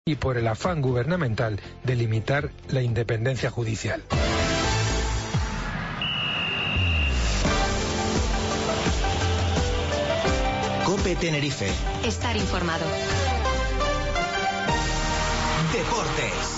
y por el afán gubernamental de limitar la independencia judicial. COPE Tenerife. Estar informado. Deportes.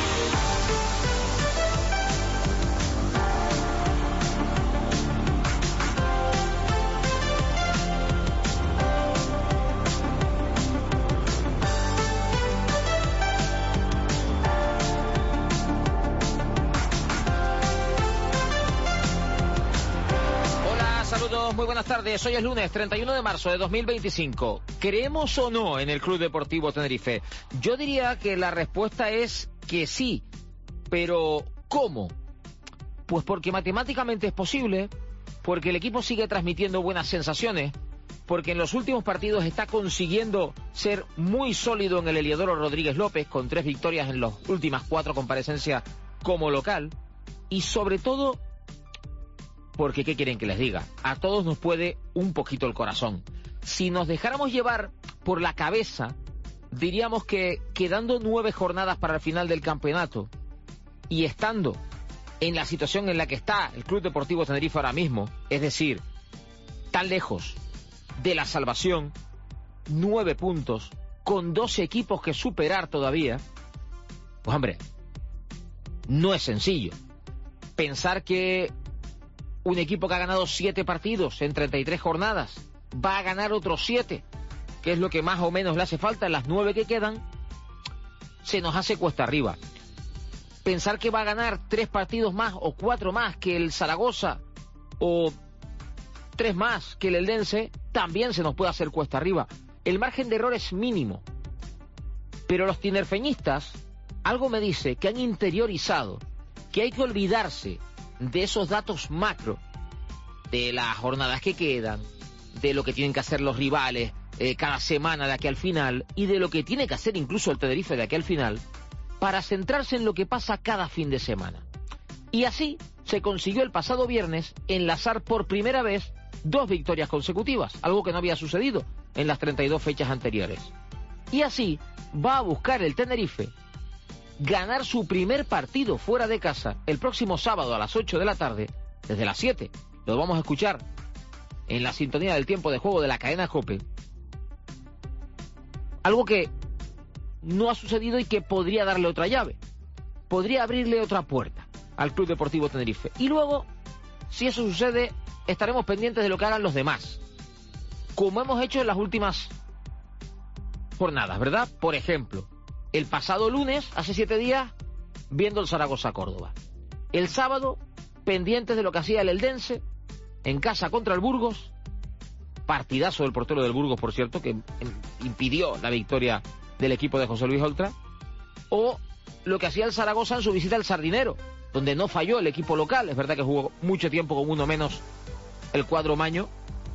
Muy buenas tardes, hoy es lunes 31 de marzo de 2025. ¿Creemos o no en el Club Deportivo Tenerife? Yo diría que la respuesta es que sí, pero ¿cómo? Pues porque matemáticamente es posible, porque el equipo sigue transmitiendo buenas sensaciones, porque en los últimos partidos está consiguiendo ser muy sólido en el Heliodoro Rodríguez López, con 3 victorias en las últimas 4 comparecencias como local, y sobre todo porque, ¿qué quieren que les diga? A todos nos puede un poquito el corazón. Si nos dejáramos llevar por la cabeza, diríamos que quedando 9 jornadas para el final del campeonato y estando en la situación en la que está el Club Deportivo Tenerife ahora mismo, es decir, tan lejos de la salvación, 9 puntos, con 12 equipos que superar todavía, pues hombre, no es sencillo. Pensar que un equipo que ha ganado 7 partidos en 33 jornadas va a ganar otros 7, que es lo que más o menos le hace falta en las 9 que quedan, se nos hace cuesta arriba. Pensar que va a ganar 3 partidos más o 4 más que el Zaragoza o 3 más que el Eldense, también se nos puede hacer cuesta arriba. El margen de error es mínimo, pero los tinerfeñistas, algo me dice que han interiorizado que hay que olvidarse de esos datos macro, de las jornadas que quedan, de lo que tienen que hacer los rivales cada semana de aquí al final, y de lo que tiene que hacer incluso el Tenerife de aquí al final, para centrarse en lo que pasa cada fin de semana. Y así se consiguió el pasado viernes enlazar por primera vez 2 victorias consecutivas, algo que no había sucedido en las 32 fechas anteriores. Y así va a buscar el Tenerife ganar su primer partido fuera de casa el próximo sábado a las 8 de la tarde, desde las 7. Lo vamos a escuchar en la sintonía del tiempo de juego de la cadena COPE. Algo que no ha sucedido y que podría darle otra llave, podría abrirle otra puerta al Club Deportivo Tenerife. Y luego, si eso sucede, estaremos pendientes de lo que hagan los demás, como hemos hecho en las últimas jornadas, ¿verdad? Por ejemplo, el pasado lunes, hace 7 días, viendo el Zaragoza-Córdoba. El sábado, pendientes de lo que hacía el Eldense, en casa contra el Burgos. Partidazo del portero del Burgos, por cierto, que impidió la victoria del equipo de José Luis Oltra. O lo que hacía el Zaragoza en su visita al Sardinero, donde no falló el equipo local. Es verdad que jugó mucho tiempo con uno menos el cuadro maño,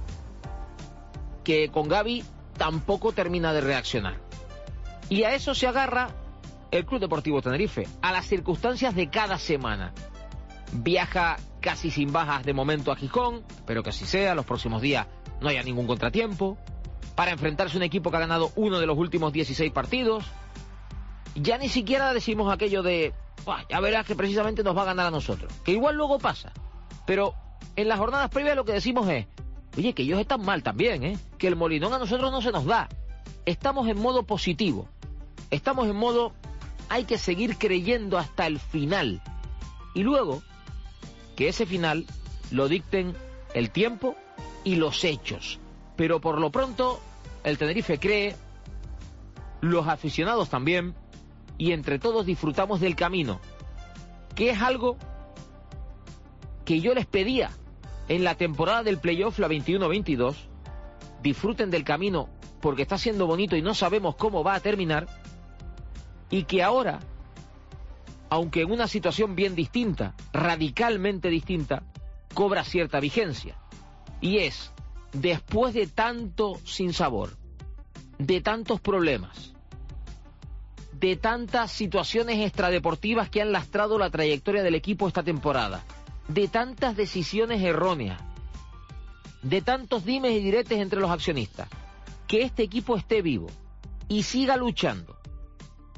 que con Gavi tampoco termina de reaccionar. Y a eso se agarra el Club Deportivo Tenerife, a las circunstancias de cada semana. Viaja casi sin bajas de momento a Gijón, espero que así sea, los próximos días no haya ningún contratiempo, para enfrentarse a un equipo que ha ganado uno de los últimos 16 partidos. Ya ni siquiera decimos aquello de, ya verás que precisamente nos va a ganar a nosotros, que igual luego pasa, pero en las jornadas previas lo que decimos es, oye, que ellos están mal también, que el Molinón a nosotros no se nos da. Estamos en modo positivo, estamos en modo hay que seguir creyendo hasta el final, y luego que ese final lo dicten el tiempo y los hechos. Pero por lo pronto el Tenerife cree, los aficionados también, y entre todos disfrutamos del camino, que es algo que yo les pedía en la temporada del playoff, la 21-22. Disfruten del camino porque está siendo bonito y no sabemos cómo va a terminar, y que ahora, aunque en una situación bien distinta, radicalmente distinta, cobra cierta vigencia. Y es, después de tanto sinsabor, de tantos problemas, de tantas situaciones extradeportivas que han lastrado la trayectoria del equipo esta temporada, de tantas decisiones erróneas, de tantos dimes y diretes entre los accionistas, que este equipo esté vivo y siga luchando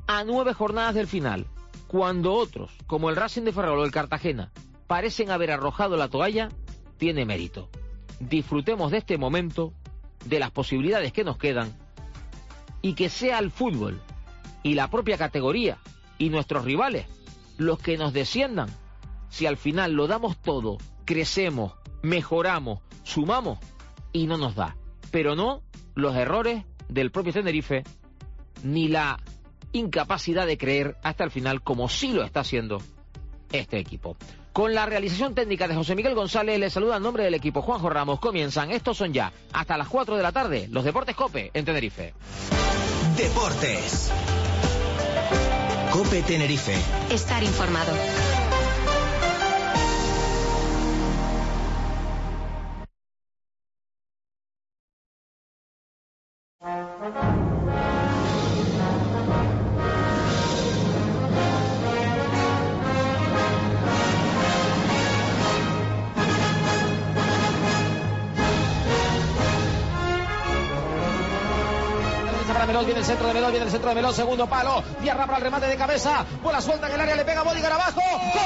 a 9 jornadas del final, cuando otros, como el Racing de Ferrol o el Cartagena, parecen haber arrojado la toalla, tiene mérito. Disfrutemos de este momento, de las posibilidades que nos quedan, y que sea el fútbol y la propia categoría y nuestros rivales los que nos desciendan. Si al final lo damos todo, crecemos, mejoramos, sumamos y no nos da. Pero no los errores del propio Tenerife, ni la incapacidad de creer hasta el final, como sí lo está haciendo este equipo. Con la realización técnica de José Miguel González, les saluda en nombre del equipo Juanjo Ramos. Comienzan, estos son ya, hasta las 4 de la tarde, los Deportes COPE en Tenerife. Deportes. COPE Tenerife. Estar informado. Viene el centro de Melón, segundo palo, Tierra para el remate de cabeza, bola suelta en el área, le pega Bodigar abajo,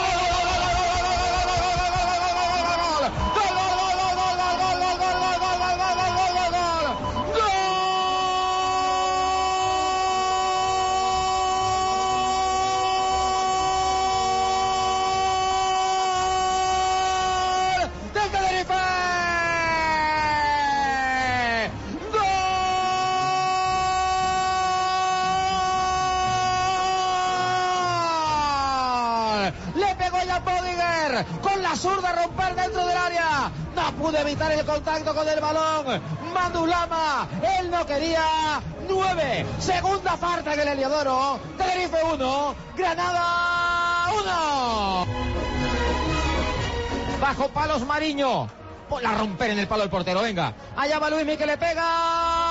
con la zurda romper dentro del área, no pudo evitar el contacto con el balón, Manu Lama, él no quería. 9, segunda parte en el Heliodoro, Tenerife 1, Granada 1. Bajo palos Mariño, la romper en el palo del portero, venga, allá va Luismi que le pega.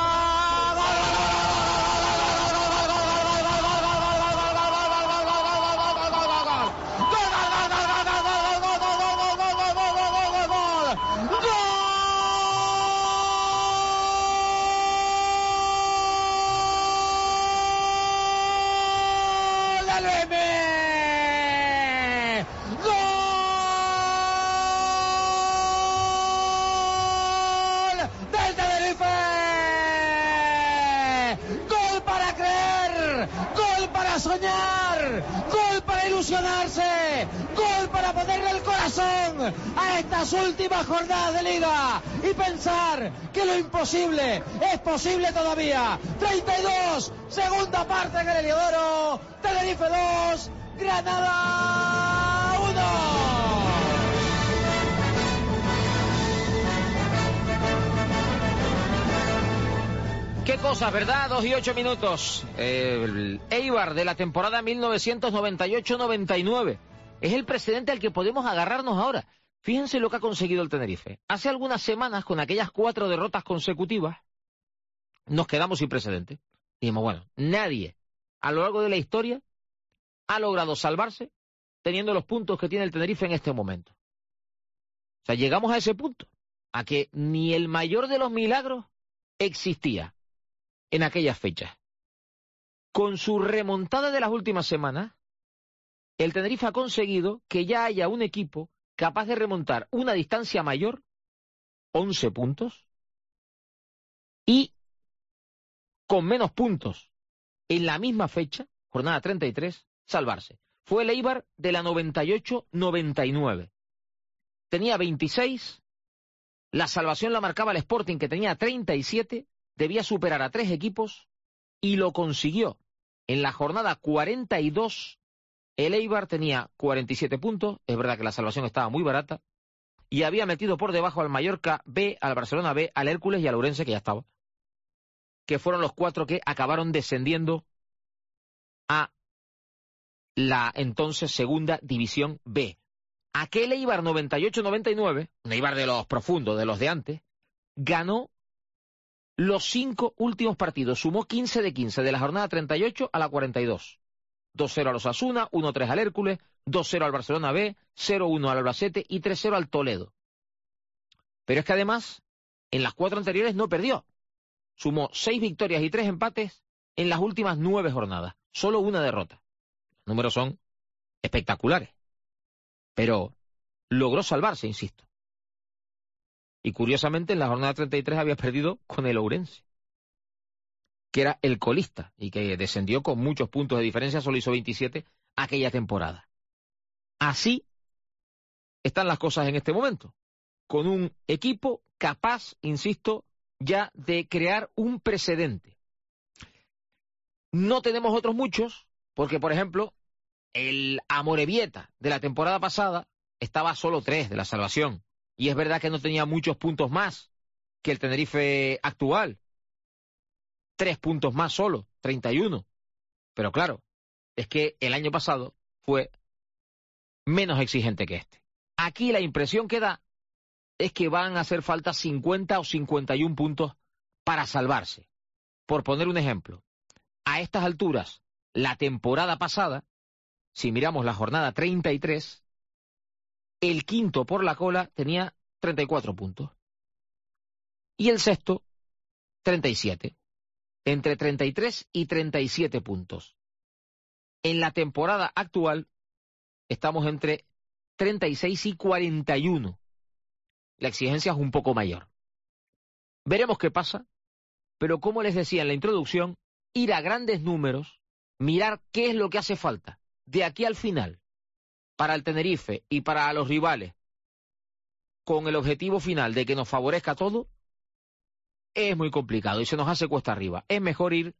Soñar, gol para ilusionarse, gol para ponerle el corazón a estas últimas jornadas de liga y pensar que lo imposible es posible todavía. 32, segunda parte en el Heliodoro, Tenerife 2, Granada 1. Qué cosas, ¿verdad? 2 y 8 minutos. El Eibar de la temporada 1998-99. Es el precedente al que podemos agarrarnos ahora. Fíjense lo que ha conseguido el Tenerife. Hace algunas semanas, con aquellas 4 derrotas consecutivas, nos quedamos sin precedente. Dijimos, bueno, nadie a lo largo de la historia ha logrado salvarse teniendo los puntos que tiene el Tenerife en este momento. O sea, llegamos a ese punto, a que ni el mayor de los milagros existía en aquellas fechas. Con su remontada de las últimas semanas, el Tenerife ha conseguido que ya haya un equipo capaz de remontar una distancia mayor, 11 puntos, y con menos puntos en la misma fecha, jornada 33, salvarse. Fue el Eibar de la 98-99. Tenía 26, la salvación la marcaba el Sporting, que tenía 37, debía superar a 3 equipos y lo consiguió. En la jornada 42, el Eibar tenía 47 puntos, es verdad que la salvación estaba muy barata, y había metido por debajo al Mallorca B, al Barcelona B, al Hércules y al Ourense, que ya estaba, que fueron los 4 que acabaron descendiendo a la entonces segunda división B. Aquel Eibar 98-99, un Eibar de los profundos, de los de antes, ganó los 5 últimos partidos, sumó 15 de 15, de la jornada 38 a la 42. 2-0 al Osasuna, 1-3 al Hércules, 2-0 al Barcelona B, 0-1 al Albacete y 3-0 al Toledo. Pero es que además, en las 4 anteriores no perdió. Sumó 6 victorias y 3 empates en las últimas 9 jornadas. Solo una derrota. Los números son espectaculares. Pero logró salvarse, insisto. Y curiosamente en la jornada 33 había perdido con el Ourense, que era el colista y que descendió con muchos puntos de diferencia, solo hizo 27 aquella temporada. Así están las cosas en este momento, con un equipo capaz, insisto, ya de crear un precedente. No tenemos otros muchos, porque por ejemplo, el Amorebieta de la temporada pasada estaba a solo 3 de la salvación. Y es verdad que no tenía muchos puntos más que el Tenerife actual. 3 puntos más solo, 31. Pero claro, es que el año pasado fue menos exigente que este. Aquí la impresión que da es que van a hacer falta 50 o 51 puntos para salvarse. Por poner un ejemplo, a estas alturas, la temporada pasada, si miramos la jornada 33, el quinto por la cola tenía 34 puntos. Y el sexto, 37. Entre 33 y 37 puntos. En la temporada actual, estamos entre 36 y 41. La exigencia es un poco mayor. Veremos qué pasa, pero como les decía en la introducción, ir a grandes números, mirar qué es lo que hace falta de aquí al final, para el Tenerife y para los rivales, con el objetivo final de que nos favorezca todo, es muy complicado y se nos hace cuesta arriba. Es mejor ir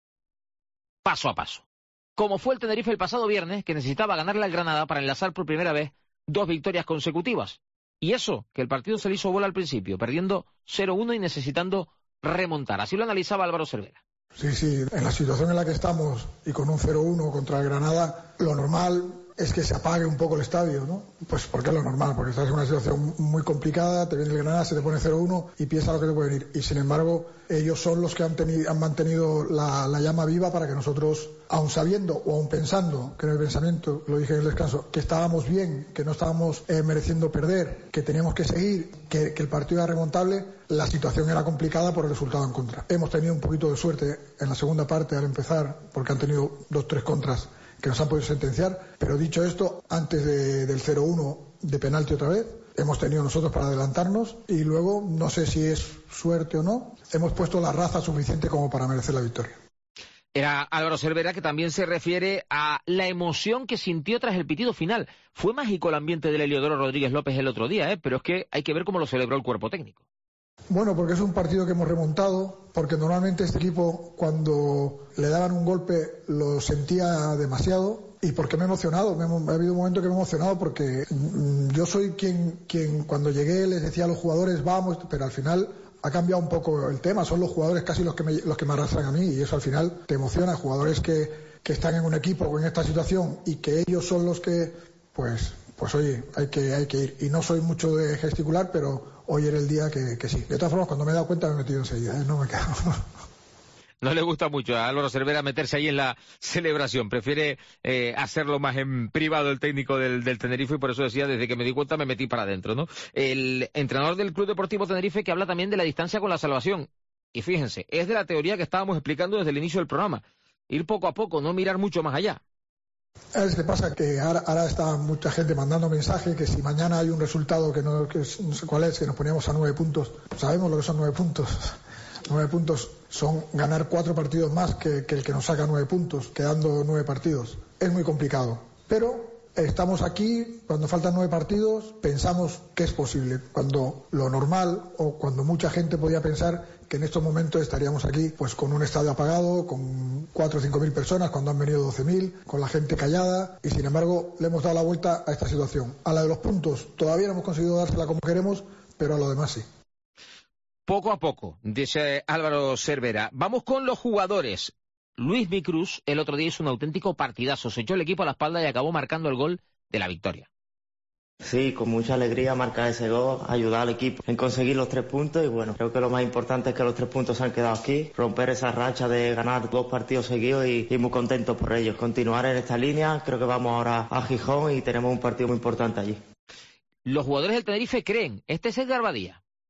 paso a paso. Como fue el Tenerife el pasado viernes, que necesitaba ganarle al Granada para enlazar por primera vez 2 victorias consecutivas. Y eso, que el partido se le hizo bola al principio, perdiendo 0-1 y necesitando remontar. Así lo analizaba Álvaro Cervera. Sí, en la situación en la que estamos y con un 0-1 contra el Granada, lo normal es que se apague un poco el estadio, ¿no? Pues porque es lo normal, porque estás en una situación muy complicada, te viene el Granada, se te pone 0-1 y piensas lo que te puede venir. Y sin embargo, ellos son los que han mantenido la llama viva para que nosotros, aun sabiendo o aun pensando, que en el pensamiento, lo dije en el descanso, que estábamos bien, que no estábamos mereciendo perder, que teníamos que seguir, que el partido era remontable, la situación era complicada por el resultado en contra. Hemos tenido un poquito de suerte en la segunda parte al empezar, porque han tenido 2-3 contras que nos han podido sentenciar, pero dicho esto, antes del 0-1 de penalti otra vez, hemos tenido nosotros para adelantarnos y luego, no sé si es suerte o no, hemos puesto la raza suficiente como para merecer la victoria. Era Álvaro Cervera, que también se refiere a la emoción que sintió tras el pitido final. Fue mágico el ambiente del Heliodoro Rodríguez López el otro día, pero es que hay que ver cómo lo celebró el cuerpo técnico. Bueno, porque es un partido que hemos remontado, porque normalmente este equipo cuando le daban un golpe lo sentía demasiado y porque me he emocionado, ha habido un momento que me he emocionado porque yo soy quien cuando llegué les decía a los jugadores vamos, pero al final ha cambiado un poco el tema, son los jugadores casi los que me arrastran a mí y eso al final te emociona, jugadores que están en un equipo o en esta situación y que ellos son los que pues oye, hay que ir y no soy mucho de gesticular, pero hoy era el día que sí. De todas formas, cuando me he dado cuenta me he metido enseguida, no me quedo. No le gusta mucho a Álvaro Cervera meterse ahí en la celebración, prefiere hacerlo más en privado el técnico del Tenerife y por eso decía, desde que me di cuenta me metí para adentro, ¿no? El entrenador del Club Deportivo Tenerife que habla también de la distancia con la salvación. Y fíjense, es de la teoría que estábamos explicando desde el inicio del programa. Ir poco a poco, no mirar mucho más allá. Es que pasa que ahora está mucha gente mandando mensajes que si mañana hay un resultado que no sé cuál es, que nos poníamos a 9 puntos. Sabemos lo que son 9 puntos. 9 puntos son ganar 4 partidos más que el que nos saca 9 puntos, quedando 9 partidos. Es muy complicado. Pero estamos aquí, cuando faltan 9 partidos, pensamos que es posible. Cuando lo normal, o cuando mucha gente podía pensar que en estos momentos estaríamos aquí pues con un estadio apagado, con 4 o 5 mil personas, cuando han venido 12.000, con la gente callada, y sin embargo le hemos dado la vuelta a esta situación. A la de los puntos todavía no hemos conseguido dársela como queremos, pero a lo demás sí. Poco a poco, dice Álvaro Cervera. Vamos con los jugadores. Luis Micruz el otro día hizo un auténtico partidazo, se echó el equipo a la espalda y acabó marcando el gol de la victoria. Sí, con mucha alegría marcar ese gol, ayudar al equipo en conseguir los 3 puntos y bueno, creo que lo más importante es que los 3 puntos se han quedado aquí, romper esa racha de ganar 2 partidos seguidos y muy contentos por ellos. Continuar en esta línea, creo que vamos ahora a Gijón y tenemos un partido muy importante allí. Los jugadores del Tenerife creen, este es Edgar Badía.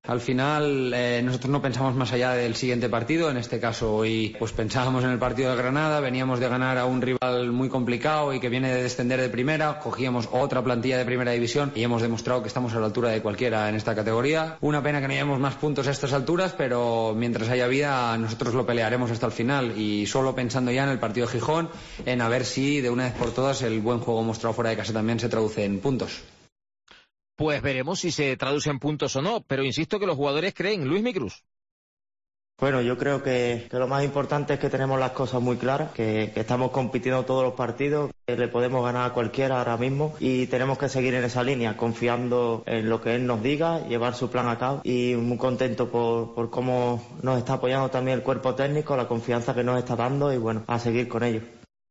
Al final nosotros no pensamos más allá del siguiente partido. En este caso hoy pues pensábamos en el partido de Granada, veníamos de ganar a un rival muy complicado y que viene de descender de primera, cogíamos otra plantilla de primera división y hemos demostrado que estamos a la altura de cualquiera en esta categoría. Una pena que no llevemos más puntos a estas alturas, pero mientras haya vida nosotros lo pelearemos hasta el final, y solo pensando ya en el partido de Gijón, en a ver si de una vez por todas el buen juego mostrado fuera de casa también se traduce en puntos. Pues veremos si se traduce en puntos o no, pero insisto que los jugadores creen. Luis Micruz. Bueno, yo creo que lo más importante es que tenemos las cosas muy claras, que estamos compitiendo todos los partidos, que le podemos ganar a cualquiera ahora mismo y tenemos que seguir en esa línea, confiando en lo que él nos diga, llevar su plan a cabo, y muy contento por cómo nos está apoyando también el cuerpo técnico, la confianza que nos está dando, y bueno, a seguir con ello.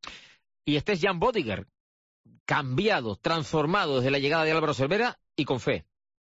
Y este es Jan Bodiger, cambiado, transformado desde la llegada de Álvaro Cervera y con fe.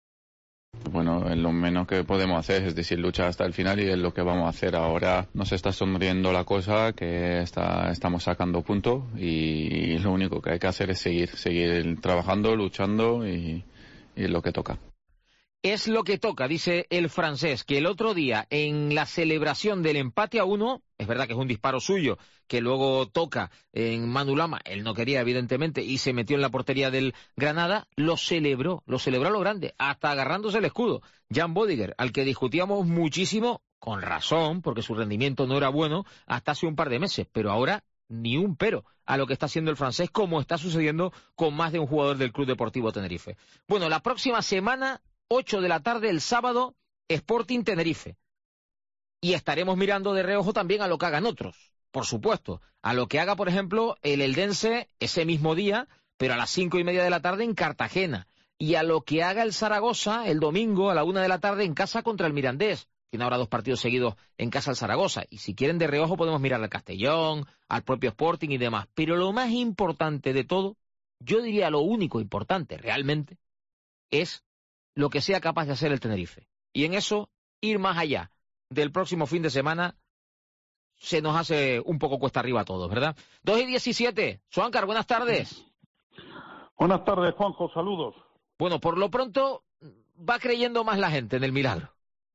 Bueno, lo menos que podemos hacer es decir, luchar hasta el final, y es lo que vamos a hacer. Ahora nos está sonriendo la cosa, que estamos sacando puntos, y lo único que hay que hacer es seguir trabajando, luchando, y lo que toca. Es lo que toca, dice el francés, que el otro día en la celebración del empate a 1, es verdad que es un disparo suyo, que luego toca en Manu Lama, él no quería evidentemente, y se metió en la portería del Granada, lo celebró a lo grande, hasta agarrándose el escudo. Jan Bodiger, al que discutíamos muchísimo, con razón, porque su rendimiento no era bueno hasta hace un par de meses, pero ahora ni un pero a lo que está haciendo el francés, como está sucediendo con más de un jugador del Club Deportivo Tenerife. Bueno, la próxima semana, 8 de la tarde el sábado, Sporting Tenerife. Y estaremos mirando de reojo también a lo que hagan otros, por supuesto. A lo que haga, por ejemplo, el Eldense ese mismo día, pero a las 5:30 de la tarde en Cartagena. Y a lo que haga el Zaragoza el domingo a la 1 de la tarde en casa contra el Mirandés. Tiene ahora 2 partidos seguidos en casa el Zaragoza. Y si quieren de reojo podemos mirar al Castellón, al propio Sporting y demás. Pero lo más importante de todo, yo diría lo único importante realmente, es lo que sea capaz de hacer el Tenerife. Y en eso, ir más allá del próximo fin de semana, se nos hace un poco cuesta arriba a todos, ¿verdad? 2:17. Suáncar, buenas tardes. Buenas tardes, Juanjo, saludos. Bueno, por lo pronto, va creyendo más la gente en el milagro.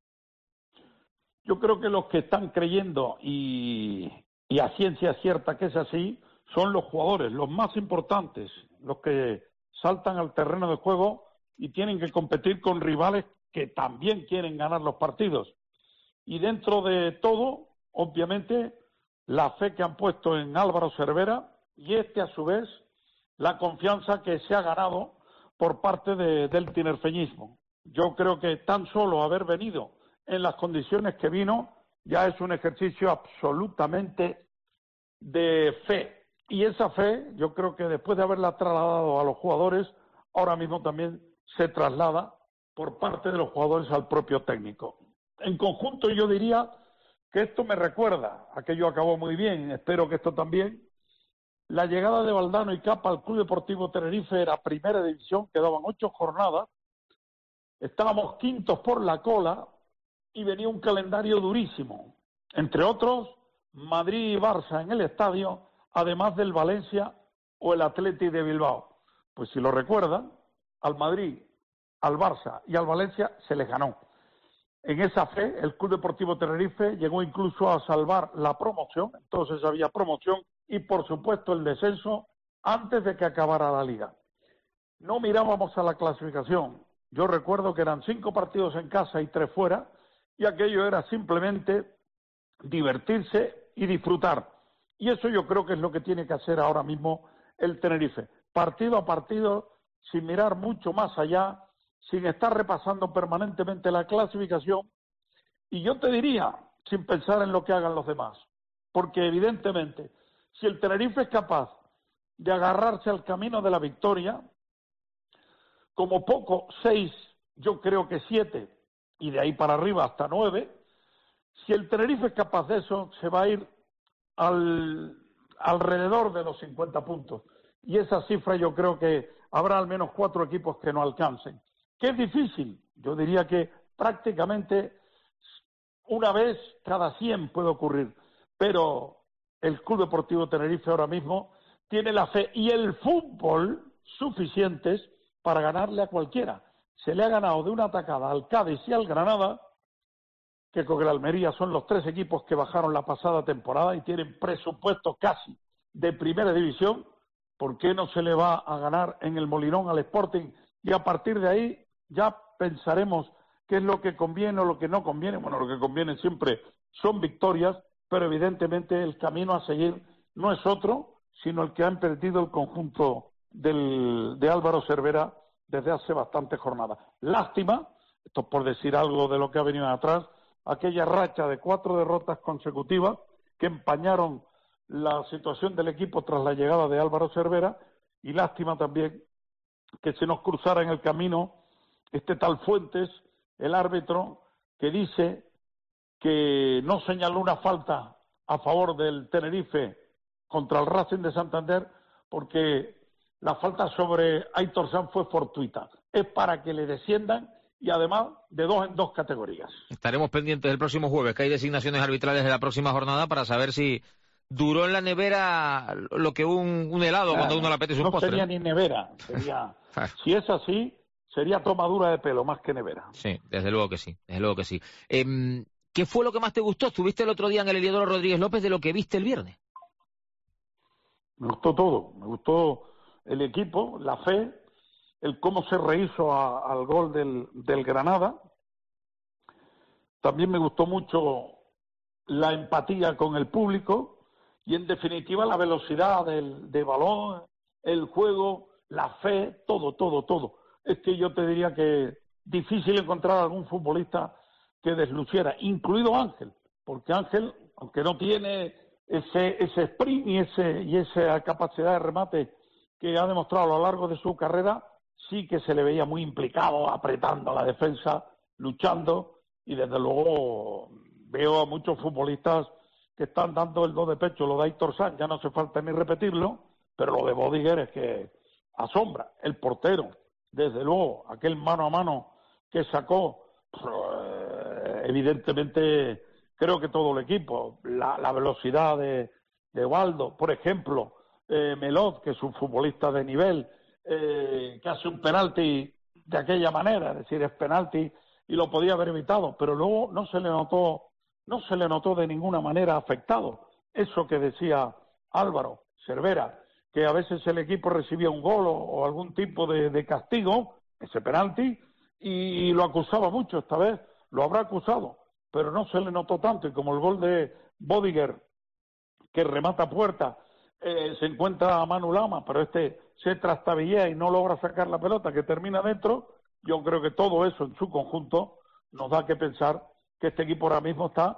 Yo creo que los que están creyendo, y a ciencia cierta que es así, son los jugadores, los más importantes, los que saltan al terreno de juego y tienen que competir con rivales que también quieren ganar los partidos. Y dentro de todo, obviamente, la fe que han puesto en Álvaro Cervera, y a su vez, la confianza que se ha ganado por parte del tinerfeñismo. Yo creo que tan solo haber venido en las condiciones que vino ya es un ejercicio absolutamente de fe. Y esa fe, yo creo que después de haberla trasladado a los jugadores, ahora mismo también se traslada por parte de los jugadores al propio técnico. En conjunto yo diría que esto me recuerda, aquello acabó muy bien, espero que esto también. La llegada de Valdano y Capa al Club Deportivo Tenerife era primera división, quedaban 8 jornadas, estábamos quintos por la cola y venía un calendario durísimo, entre otros Madrid y Barça en el estadio, además del Valencia o el Athletic de Bilbao. Pues si lo recuerdan, al Madrid, al Barça y al Valencia se les ganó. En esa fe, el Club Deportivo Tenerife llegó incluso a salvar la promoción, entonces había promoción y, por supuesto, el descenso antes de que acabara la liga. No mirábamos a la clasificación. Yo recuerdo que eran 5 partidos en casa y 3 fuera, y aquello era simplemente divertirse y disfrutar. Y eso yo creo que es lo que tiene que hacer ahora mismo el Tenerife. Partido a partido, sin mirar mucho más allá, sin estar repasando permanentemente la clasificación, y yo te diría, sin pensar en lo que hagan los demás, porque evidentemente, si el Tenerife es capaz de agarrarse al camino de la victoria, como poco 6, yo creo que 7, y de ahí para arriba hasta 9, si el Tenerife es capaz de eso, se va a ir alrededor de los 50 puntos, y esa cifra yo creo que habrá al menos 4 equipos que no alcancen. ¿Qué es difícil? Yo diría que prácticamente una vez cada 100 puede ocurrir, pero el Club Deportivo Tenerife ahora mismo tiene la fe y el fútbol suficientes para ganarle a cualquiera. se le ha ganado de una atacada al Cádiz y al Granada, que con el Almería son los 3 equipos que bajaron la pasada temporada y tienen presupuestos casi de primera división. ¿Por qué no se le va a ganar en el Molinón al Sporting? Y a partir de ahí ya pensaremos qué es lo que conviene o lo que no conviene. Bueno, lo que conviene siempre son victorias, pero evidentemente el camino a seguir no es otro, sino el que ha emprendido el conjunto de Álvaro Cervera desde hace bastantes jornadas. Lástima, esto es por decir algo de lo que ha venido atrás, aquella racha de 4 derrotas consecutivas que empañaron la situación del equipo tras la llegada de Álvaro Cervera, y lástima también que se nos cruzara en el camino este tal Fuentes, el árbitro, que dice que no señaló una falta a favor del Tenerife contra el Racing de Santander porque la falta sobre Aitor Sanz fue fortuita. Es para que le desciendan y además de 2 en 2 categorías. Estaremos pendientes el próximo jueves, que hay designaciones arbitrales de la próxima jornada, para saber si duró en la nevera lo que un helado cuando uno le apetece un postre. No sería ni nevera, sería... Si es así, sería tomadura de pelo más que nevera. Sí, desde luego que sí, desde luego que sí. ¿Qué fue lo que más te gustó? ¿Estuviste el otro día en el Heliodoro Rodríguez López de lo que viste el viernes? Me gustó todo, me gustó el equipo, la fe, el cómo se rehizo al gol del Granada. También me gustó mucho la empatía con el público y, en definitiva, la velocidad del balón, el juego, la fe, todo. Es que yo te diría que difícil encontrar algún futbolista que desluciera, incluido Ángel, porque Ángel, aunque no tiene ese sprint y esa capacidad de remate que ha demostrado a lo largo de su carrera, sí que se le veía muy implicado, apretando a la defensa, luchando, y desde luego veo a muchos futbolistas que están dando el do de pecho. Lo de Aitor Sanz, ya no hace falta ni repetirlo, pero lo de Bodiger es que asombra. El portero, desde luego, aquel mano a mano que sacó, evidentemente creo que todo el equipo, la velocidad de Waldo, por ejemplo, Melot, que es un futbolista de nivel, que hace un penalti de aquella manera, es decir, es penalti y lo podía haber evitado, pero luego no se le notó de ninguna manera afectado. Eso que decía Álvaro Cervera, que a veces el equipo recibía un gol o algún tipo de castigo, ese penalti, y lo acusaba mucho. Esta vez lo habrá acusado, pero no se le notó tanto, y como el gol de Bodiger, que remata a puerta, se encuentra a Manu Lama, pero se trastabillea y no logra sacar la pelota, que termina dentro. Yo creo que todo eso en su conjunto nos da que pensar que este equipo ahora mismo está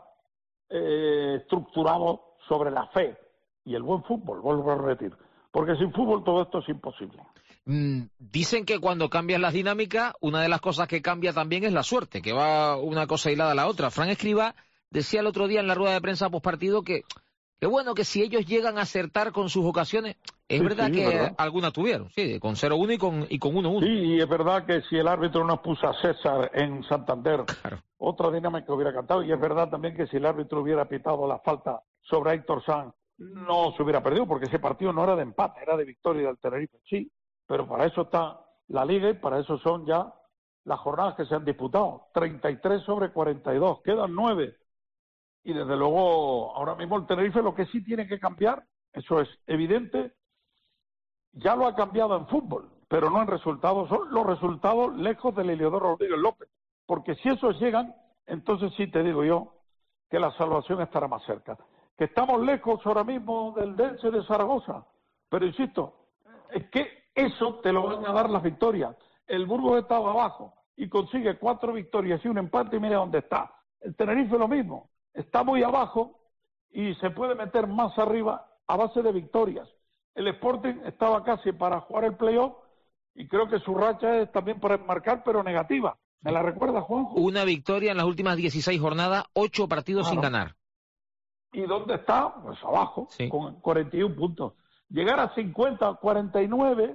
estructurado sobre la fe y el buen fútbol, vuelvo a repetir, porque sin fútbol todo esto es imposible. Dicen que cuando cambias las dinámicas, una de las cosas que cambia también es la suerte, que va una cosa hilada a la otra. Fran Escribá decía el otro día en la rueda de prensa postpartido que bueno, que si ellos llegan a acertar con sus ocasiones, es verdad que ¿verdad? Algunas tuvieron, sí, con 0-1 y con 1-1. Sí, y es verdad que si el árbitro nos puso a César en Santander, claro, otra dinámica hubiera cantado, y es verdad también que si el árbitro hubiera pitado la falta sobre Aitor Sanz, no se hubiera perdido, porque ese partido no era de empate, era de victoria del Tenerife, sí, pero para eso está la Liga y para eso son ya las jornadas que se han disputado, 33 sobre 42, quedan 9. Y desde luego, ahora mismo el Tenerife lo que sí tiene que cambiar, eso es evidente, ya lo ha cambiado en fútbol, pero no en resultados, son los resultados lejos del Heliodoro Rodríguez López, porque si esos llegan, entonces sí te digo yo que la salvación estará más cerca. Que estamos lejos ahora mismo del Dense de Zaragoza, pero insisto, es que eso te lo van a dar las victorias. El Burgos estaba abajo y consigue 4 victorias y un empate y mira dónde está. El Tenerife lo mismo. Está muy abajo y se puede meter más arriba a base de victorias. El Sporting estaba casi para jugar el playoff y creo que su racha es también para enmarcar, pero negativa. ¿Me la recuerda, Juanjo? Una victoria en las últimas 16 jornadas, 8 partidos sin ganar. ¿Y dónde está? Pues abajo, sí, con 41 puntos. Llegar a 50, 49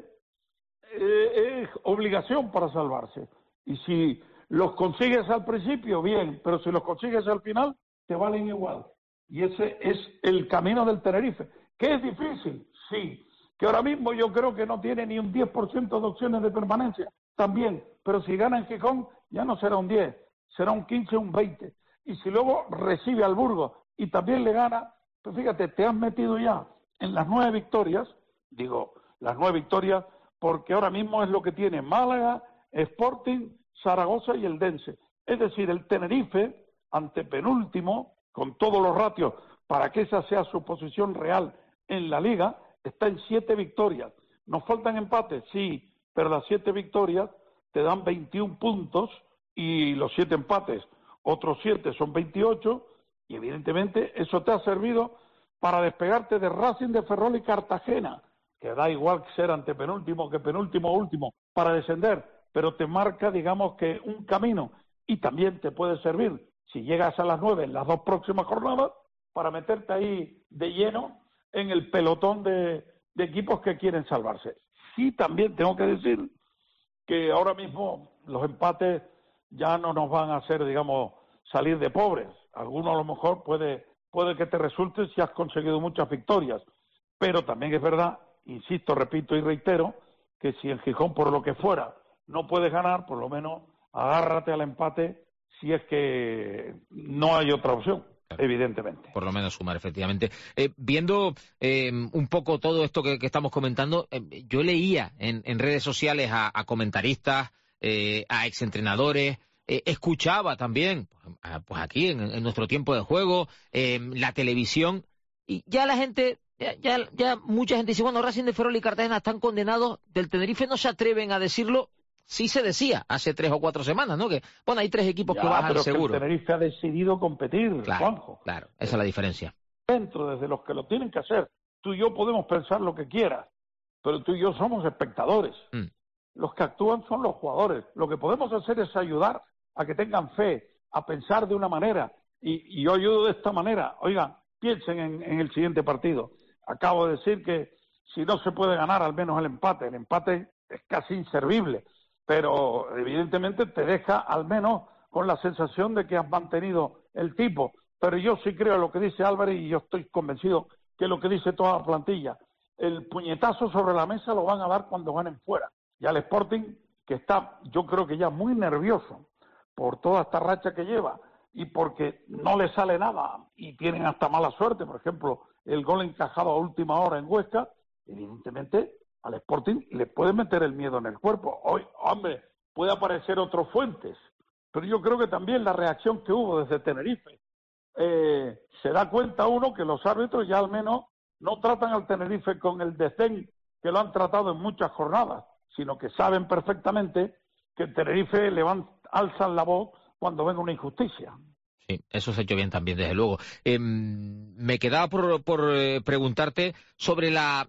es obligación para salvarse. Y si los consigues al principio, bien, pero si los consigues al final, te valen igual. Y ese es el camino del Tenerife. ¿Que es difícil? Sí. Que ahora mismo yo creo que no tiene ni un 10% de opciones de permanencia. también, pero si gana en Gijón ya no será un 10, será un 15, un 20. Y si luego recibe al Burgos y también le gana, pues fíjate, te has metido ya en las 9 victorias, digo, las 9 victorias, porque ahora mismo es lo que tiene Málaga, Sporting, Zaragoza y el Dense. Es decir, el Tenerife, antepenúltimo, con todos los ratios, para que esa sea su posición real en la Liga, está en 7 victorias. ¿Nos faltan empates? Sí, pero las 7 victorias te dan 21 puntos y los 7 empates, otros 7 son 28, y evidentemente eso te ha servido para despegarte de Racing, de Ferrol y Cartagena, que da igual ser antepenúltimo que penúltimo o último para descender, pero te marca, digamos, que un camino, y también te puede servir, si llegas a las 9 en las 2 próximas jornadas, para meterte ahí de lleno en el pelotón de equipos que quieren salvarse. Sí, también tengo que decir que ahora mismo los empates ya no nos van a hacer, digamos, salir de pobres. Alguno a lo mejor puede que te resulte si has conseguido muchas victorias, pero también es verdad, insisto, repito y reitero, que si en Gijón, por lo que fuera, no puedes ganar, por lo menos agárrate al empate si es que no hay otra opción. Evidentemente. Por lo menos sumar, efectivamente. Viendo un poco todo esto que estamos comentando, yo leía en redes sociales a comentaristas, a exentrenadores, escuchaba también, pues aquí en nuestro tiempo de juego, la televisión, y ya la gente, ya mucha gente dice, bueno, Racing de Ferrol y Cartagena están condenados, del Tenerife no se atreven a decirlo. Sí se decía hace 3 o 4 semanas, ¿no? Que, bueno, hay 3 equipos que bajan seguro. El Tenerife ha decidido competir, claro, Juanjo. Claro, esa es la diferencia. Dentro, desde los que lo tienen que hacer. Tú y yo podemos pensar lo que quieras, pero tú y yo somos espectadores. Los que actúan son los jugadores. Lo que podemos hacer es ayudar a que tengan fe, a pensar de una manera. Y yo ayudo de esta manera. Oigan, piensen en el siguiente partido. Acabo de decir que si no se puede ganar, al menos el empate. El empate es casi inservible, pero evidentemente te deja al menos con la sensación de que has mantenido el tipo. Pero yo sí creo lo que dice Álvarez, y yo estoy convencido que lo que dice toda la plantilla, el puñetazo sobre la mesa lo van a dar cuando ganen fuera. Y al Sporting, que está, yo creo que ya muy nervioso por toda esta racha que lleva, y porque no le sale nada, y tienen hasta mala suerte, por ejemplo, el gol encajado a última hora en Huesca, evidentemente al Sporting le puede meter el miedo en el cuerpo. Hoy, hombre, puede aparecer otro Fuentes, pero yo creo que también la reacción que hubo desde Tenerife, se da cuenta uno que los árbitros ya al menos no tratan al Tenerife con el desdén que lo han tratado en muchas jornadas, sino que saben perfectamente que el Tenerife alzan la voz cuando venga una injusticia. Sí, eso se ha hecho bien también, desde luego. Me quedaba por preguntarte sobre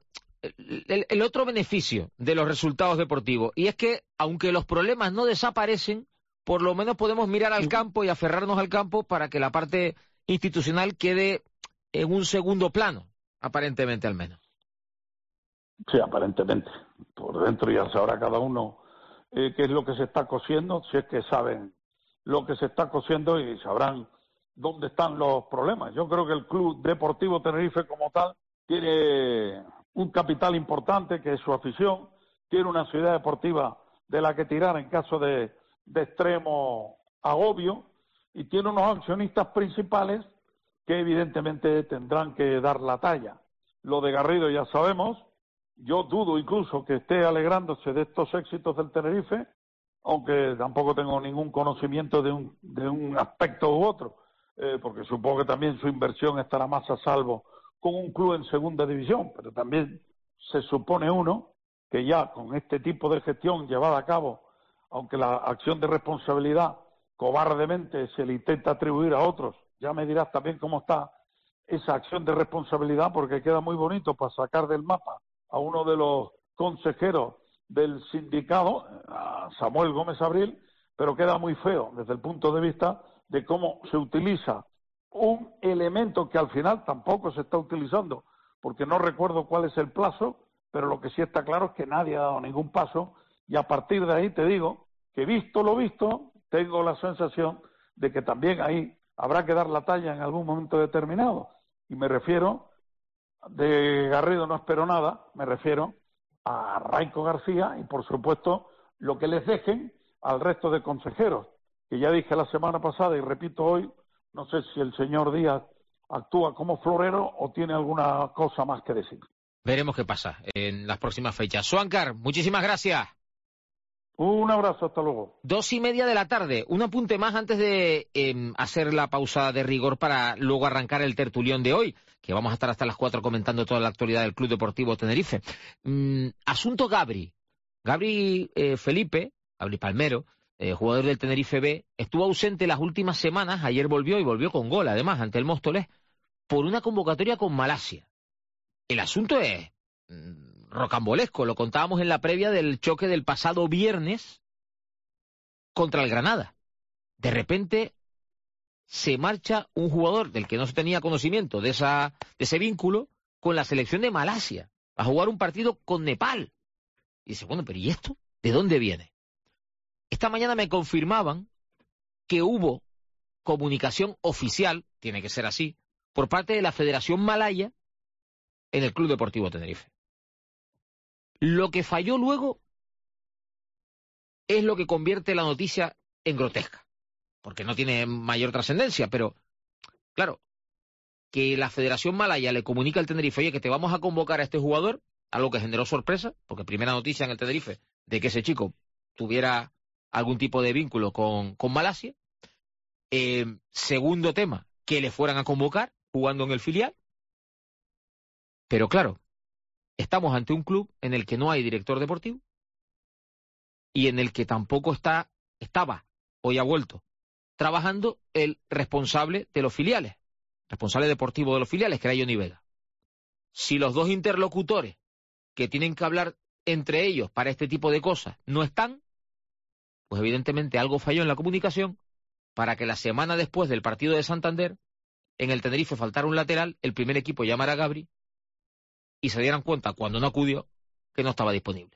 el otro beneficio de los resultados deportivos, y es que, aunque los problemas no desaparecen, por lo menos podemos mirar al campo y aferrarnos al campo para que la parte institucional quede en un segundo plano, aparentemente al menos. Sí, aparentemente. Por dentro ya sabrá cada uno qué es lo que se está cosiendo, si es que saben lo que se está cosiendo y sabrán dónde están los problemas. Yo creo que el Club Deportivo Tenerife como tal tiene un capital importante que es su afición, tiene una ciudad deportiva de la que tirar en caso de extremo agobio, y tiene unos accionistas principales que evidentemente tendrán que dar la talla. Lo de Garrido ya sabemos, yo dudo incluso que esté alegrándose de estos éxitos del Tenerife, aunque tampoco tengo ningún conocimiento de un aspecto u otro, porque supongo que también su inversión estará más a salvo con un club en segunda división, pero también se supone uno que ya con este tipo de gestión llevada a cabo, aunque la acción de responsabilidad cobardemente se le intenta atribuir a otros, ya me dirás también cómo está esa acción de responsabilidad, porque queda muy bonito para sacar del mapa a uno de los consejeros del sindicato, a Samuel Gómez Abril, pero queda muy feo desde el punto de vista de cómo se utiliza un elemento que al final tampoco se está utilizando, porque no recuerdo cuál es el plazo, pero lo que sí está claro es que nadie ha dado ningún paso, y a partir de ahí te digo que visto lo visto, tengo la sensación de que también ahí habrá que dar la talla en algún momento determinado, y me refiero, de Garrido no espero nada, me refiero a Raico García y por supuesto lo que les dejen al resto de consejeros, que ya dije la semana pasada y repito hoy, no sé si el señor Díaz actúa como florero o tiene alguna cosa más que decir. Veremos qué pasa en las próximas fechas. Suancar, muchísimas gracias. Un abrazo, hasta luego. 2:30 de la tarde. Un apunte más antes de hacer la pausa de rigor para luego arrancar el tertulión de hoy, que vamos a estar hasta las 4 comentando toda la actualidad del Club Deportivo Tenerife. Asunto Gabri. Gabri Felipe, Gabri Palmero, jugador del Tenerife B, estuvo ausente las últimas semanas. Ayer volvió y volvió con gol, además, ante el Móstoles, por una convocatoria con Malasia. El asunto es rocambolesco, lo contábamos en la previa del choque del pasado viernes contra el Granada. De repente se marcha un jugador del que no se tenía conocimiento de ese vínculo con la selección de Malasia a jugar un partido con Nepal. Y dice, bueno, pero ¿y esto? ¿De dónde viene? Esta mañana me confirmaban que hubo comunicación oficial, tiene que ser así, por parte de la Federación Malaya en el Club Deportivo Tenerife. Lo que falló luego es lo que convierte la noticia en grotesca, porque no tiene mayor trascendencia, pero claro, que la Federación Malaya le comunica al Tenerife, oye, que te vamos a convocar a este jugador, algo que generó sorpresa, porque primera noticia en el Tenerife de que ese chico tuviera algún tipo de vínculo con Malasia. Segundo tema, que le fueran a convocar jugando en el filial. Pero claro, estamos ante un club en el que no hay director deportivo y en el que tampoco estaba, hoy ha vuelto, trabajando el responsable de los filiales, responsable deportivo de los filiales, que era Johnny Vega. Si los dos interlocutores que tienen que hablar entre ellos para este tipo de cosas no están, pues evidentemente algo falló en la comunicación para que la semana después del partido de Santander, en el Tenerife faltara un lateral, el primer equipo llamara a Gabri y se dieran cuenta, cuando no acudió, que no estaba disponible.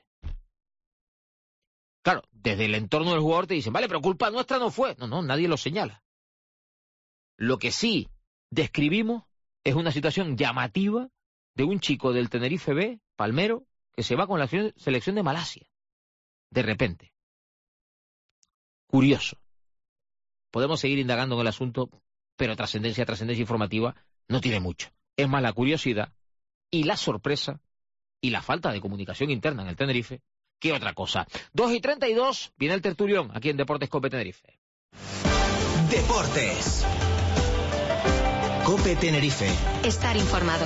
Claro, desde el entorno del jugador te dicen, vale, pero culpa nuestra no fue. No, nadie lo señala. Lo que sí describimos es una situación llamativa de un chico del Tenerife B, Palmero, que se va con la selección de Malasia. De repente. Curioso. Podemos seguir indagando en el asunto, pero trascendencia informativa no tiene mucho. Es más la curiosidad y la sorpresa y la falta de comunicación interna en el Tenerife que otra cosa. 2:32, viene el tertulión aquí en Deportes Cope Tenerife. Deportes. Cope Tenerife. Estar informado.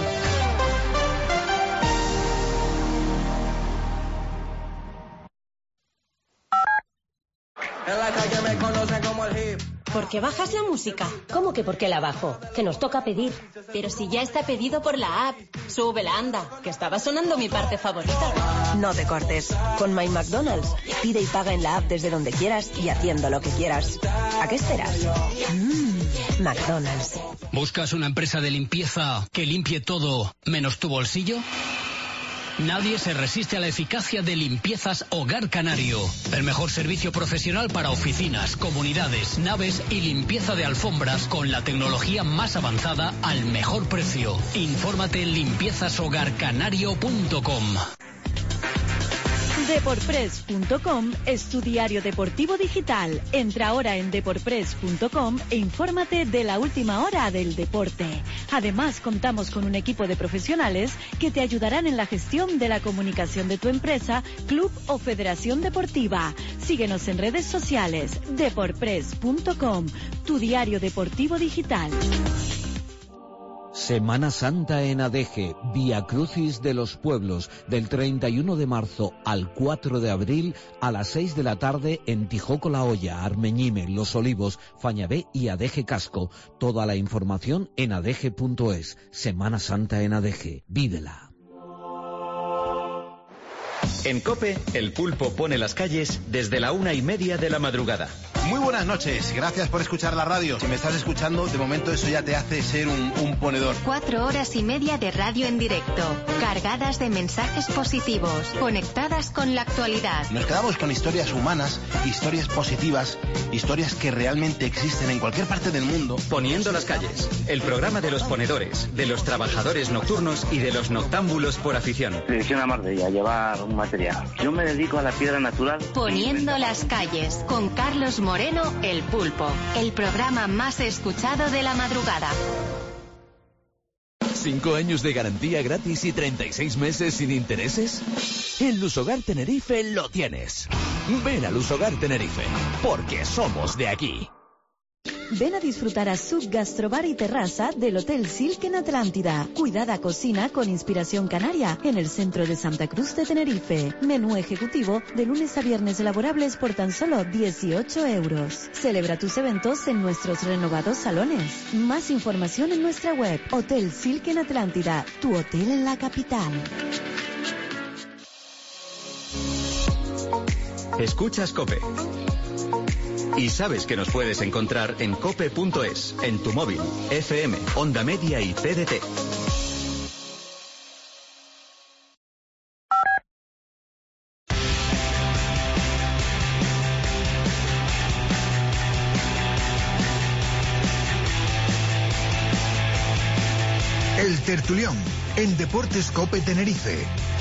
En la calle me conocen como el hip. ¿Por qué bajas la música? ¿Cómo que por qué la bajo? Que nos toca pedir. Pero si ya está pedido por la app. Súbela, anda, que estaba sonando mi parte favorita. No te cortes. Con My McDonald's, pide y paga en la app desde donde quieras y haciendo lo que quieras. ¿A qué esperas? McDonald's. ¿Buscas una empresa de limpieza que limpie todo menos tu bolsillo? Nadie se resiste a la eficacia de Limpiezas Hogar Canario. El mejor servicio profesional para oficinas, comunidades, naves y limpieza de alfombras con la tecnología más avanzada al mejor precio. Infórmate en limpiezashogarcanario.com. Deportpress.com es tu diario deportivo digital. Entra ahora en deportpress.com e infórmate de la última hora del deporte. Además, contamos con un equipo de profesionales que te ayudarán en la gestión de la comunicación de tu empresa, club o federación deportiva. Síguenos en redes sociales. Deportpress.com, tu diario deportivo digital. Semana Santa en Adeje, Vía Crucis de los Pueblos, del 31 de marzo al 4 de abril a las 6 de la tarde en Tijoco La Hoya, Armeñime, Los Olivos, Fañabé y Adeje Casco. Toda la información en adeje.es. Semana Santa en Adeje, vívela. En COPE, el pulpo pone las calles desde la 1:30 de la madrugada. Muy buenas noches, gracias por escuchar la radio. Si me estás escuchando, de momento eso ya te hace ser un ponedor. 4 horas y media de radio en directo, cargadas de mensajes positivos, conectadas con la actualidad. Nos quedamos con historias humanas, historias positivas, historias que realmente existen en cualquier parte del mundo. Poniendo las calles, el programa de los ponedores, de los trabajadores nocturnos y de los noctámbulos por afición. Dirección a Marbella, llevar un material. Yo me dedico a la piedra natural. Poniendo las calles, con Carlos Moreno, El Pulpo, el programa más escuchado de la madrugada. 5 años de garantía gratis y 36 meses sin intereses. En Lusogar Tenerife lo tienes. Ven a Lusogar Tenerife, porque somos de aquí. Ven a disfrutar a Sub Gastrobar y Terraza del Hotel Silk en Atlántida. Cuidada cocina con inspiración canaria en el centro de Santa Cruz de Tenerife. Menú ejecutivo de lunes a viernes elaborables por tan solo 18 euros. Celebra tus eventos en nuestros renovados salones. Más información en nuestra web. Hotel Silk en Atlántida, tu hotel en la capital. Escuchas COPE. Y sabes que nos puedes encontrar en cope.es, en tu móvil, FM, Onda Media y TDT. El Tertulión, en Deportes COPE Tenerife.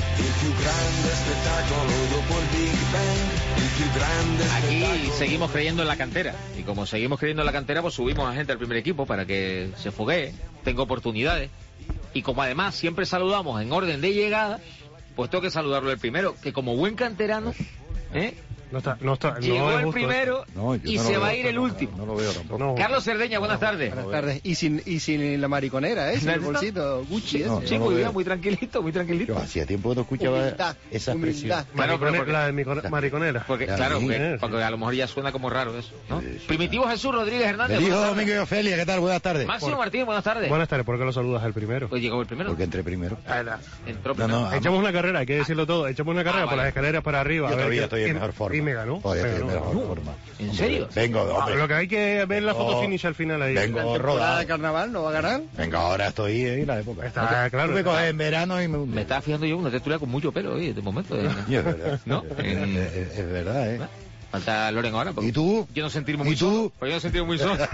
Aquí seguimos creyendo en la cantera. Y como seguimos creyendo en la cantera, pues subimos a gente al primer equipo para que se foguee, tenga oportunidades. Y como además siempre saludamos en orden de llegada, pues tengo que saludarlo el primero, que como buen canterano, llegó el primero y se va a ir el último. No lo veo tampoco. Carlos Cerdeña, buenas tardes. Buenas tardes. Y sin la mariconera, sin el bolsito Gucci. Sí, muy bien, muy tranquilito. Yo hacía tiempo que no escuchaba esa expresión. La de mariconera. Porque, claro, porque a lo mejor ya suena como raro eso, ¿no? Primitivo Jesús Rodríguez Hernández. Hijo Domingo y Ofelia, ¿qué tal? Buenas tardes. Máximo Martín, buenas tardes. Buenas tardes, ¿por qué lo saludas el primero? Pues llegó el primero. Porque entré primero. Entró primero. Echamos una carrera, hay que decirlo todo. Echamos una carrera por las escaleras para arriba. Yo todavía estoy en mejor forma. Y me ganó. ¿En serio? Vengo, hombre. Lo que hay que ver la foto finish al final ahí. Vengo rodado. ¿De carnaval no va a ganar? Venga, ahora estoy en la época. Está claro. Me coges en verano y me estaba fijando yo una textura con mucho pelo hoy, de momento. Y es verdad. ¿No? Es verdad, Falta Loren ahora. ¿Y tú? Yo no sentirme muy solo. Pues yo no sentirme muy solo.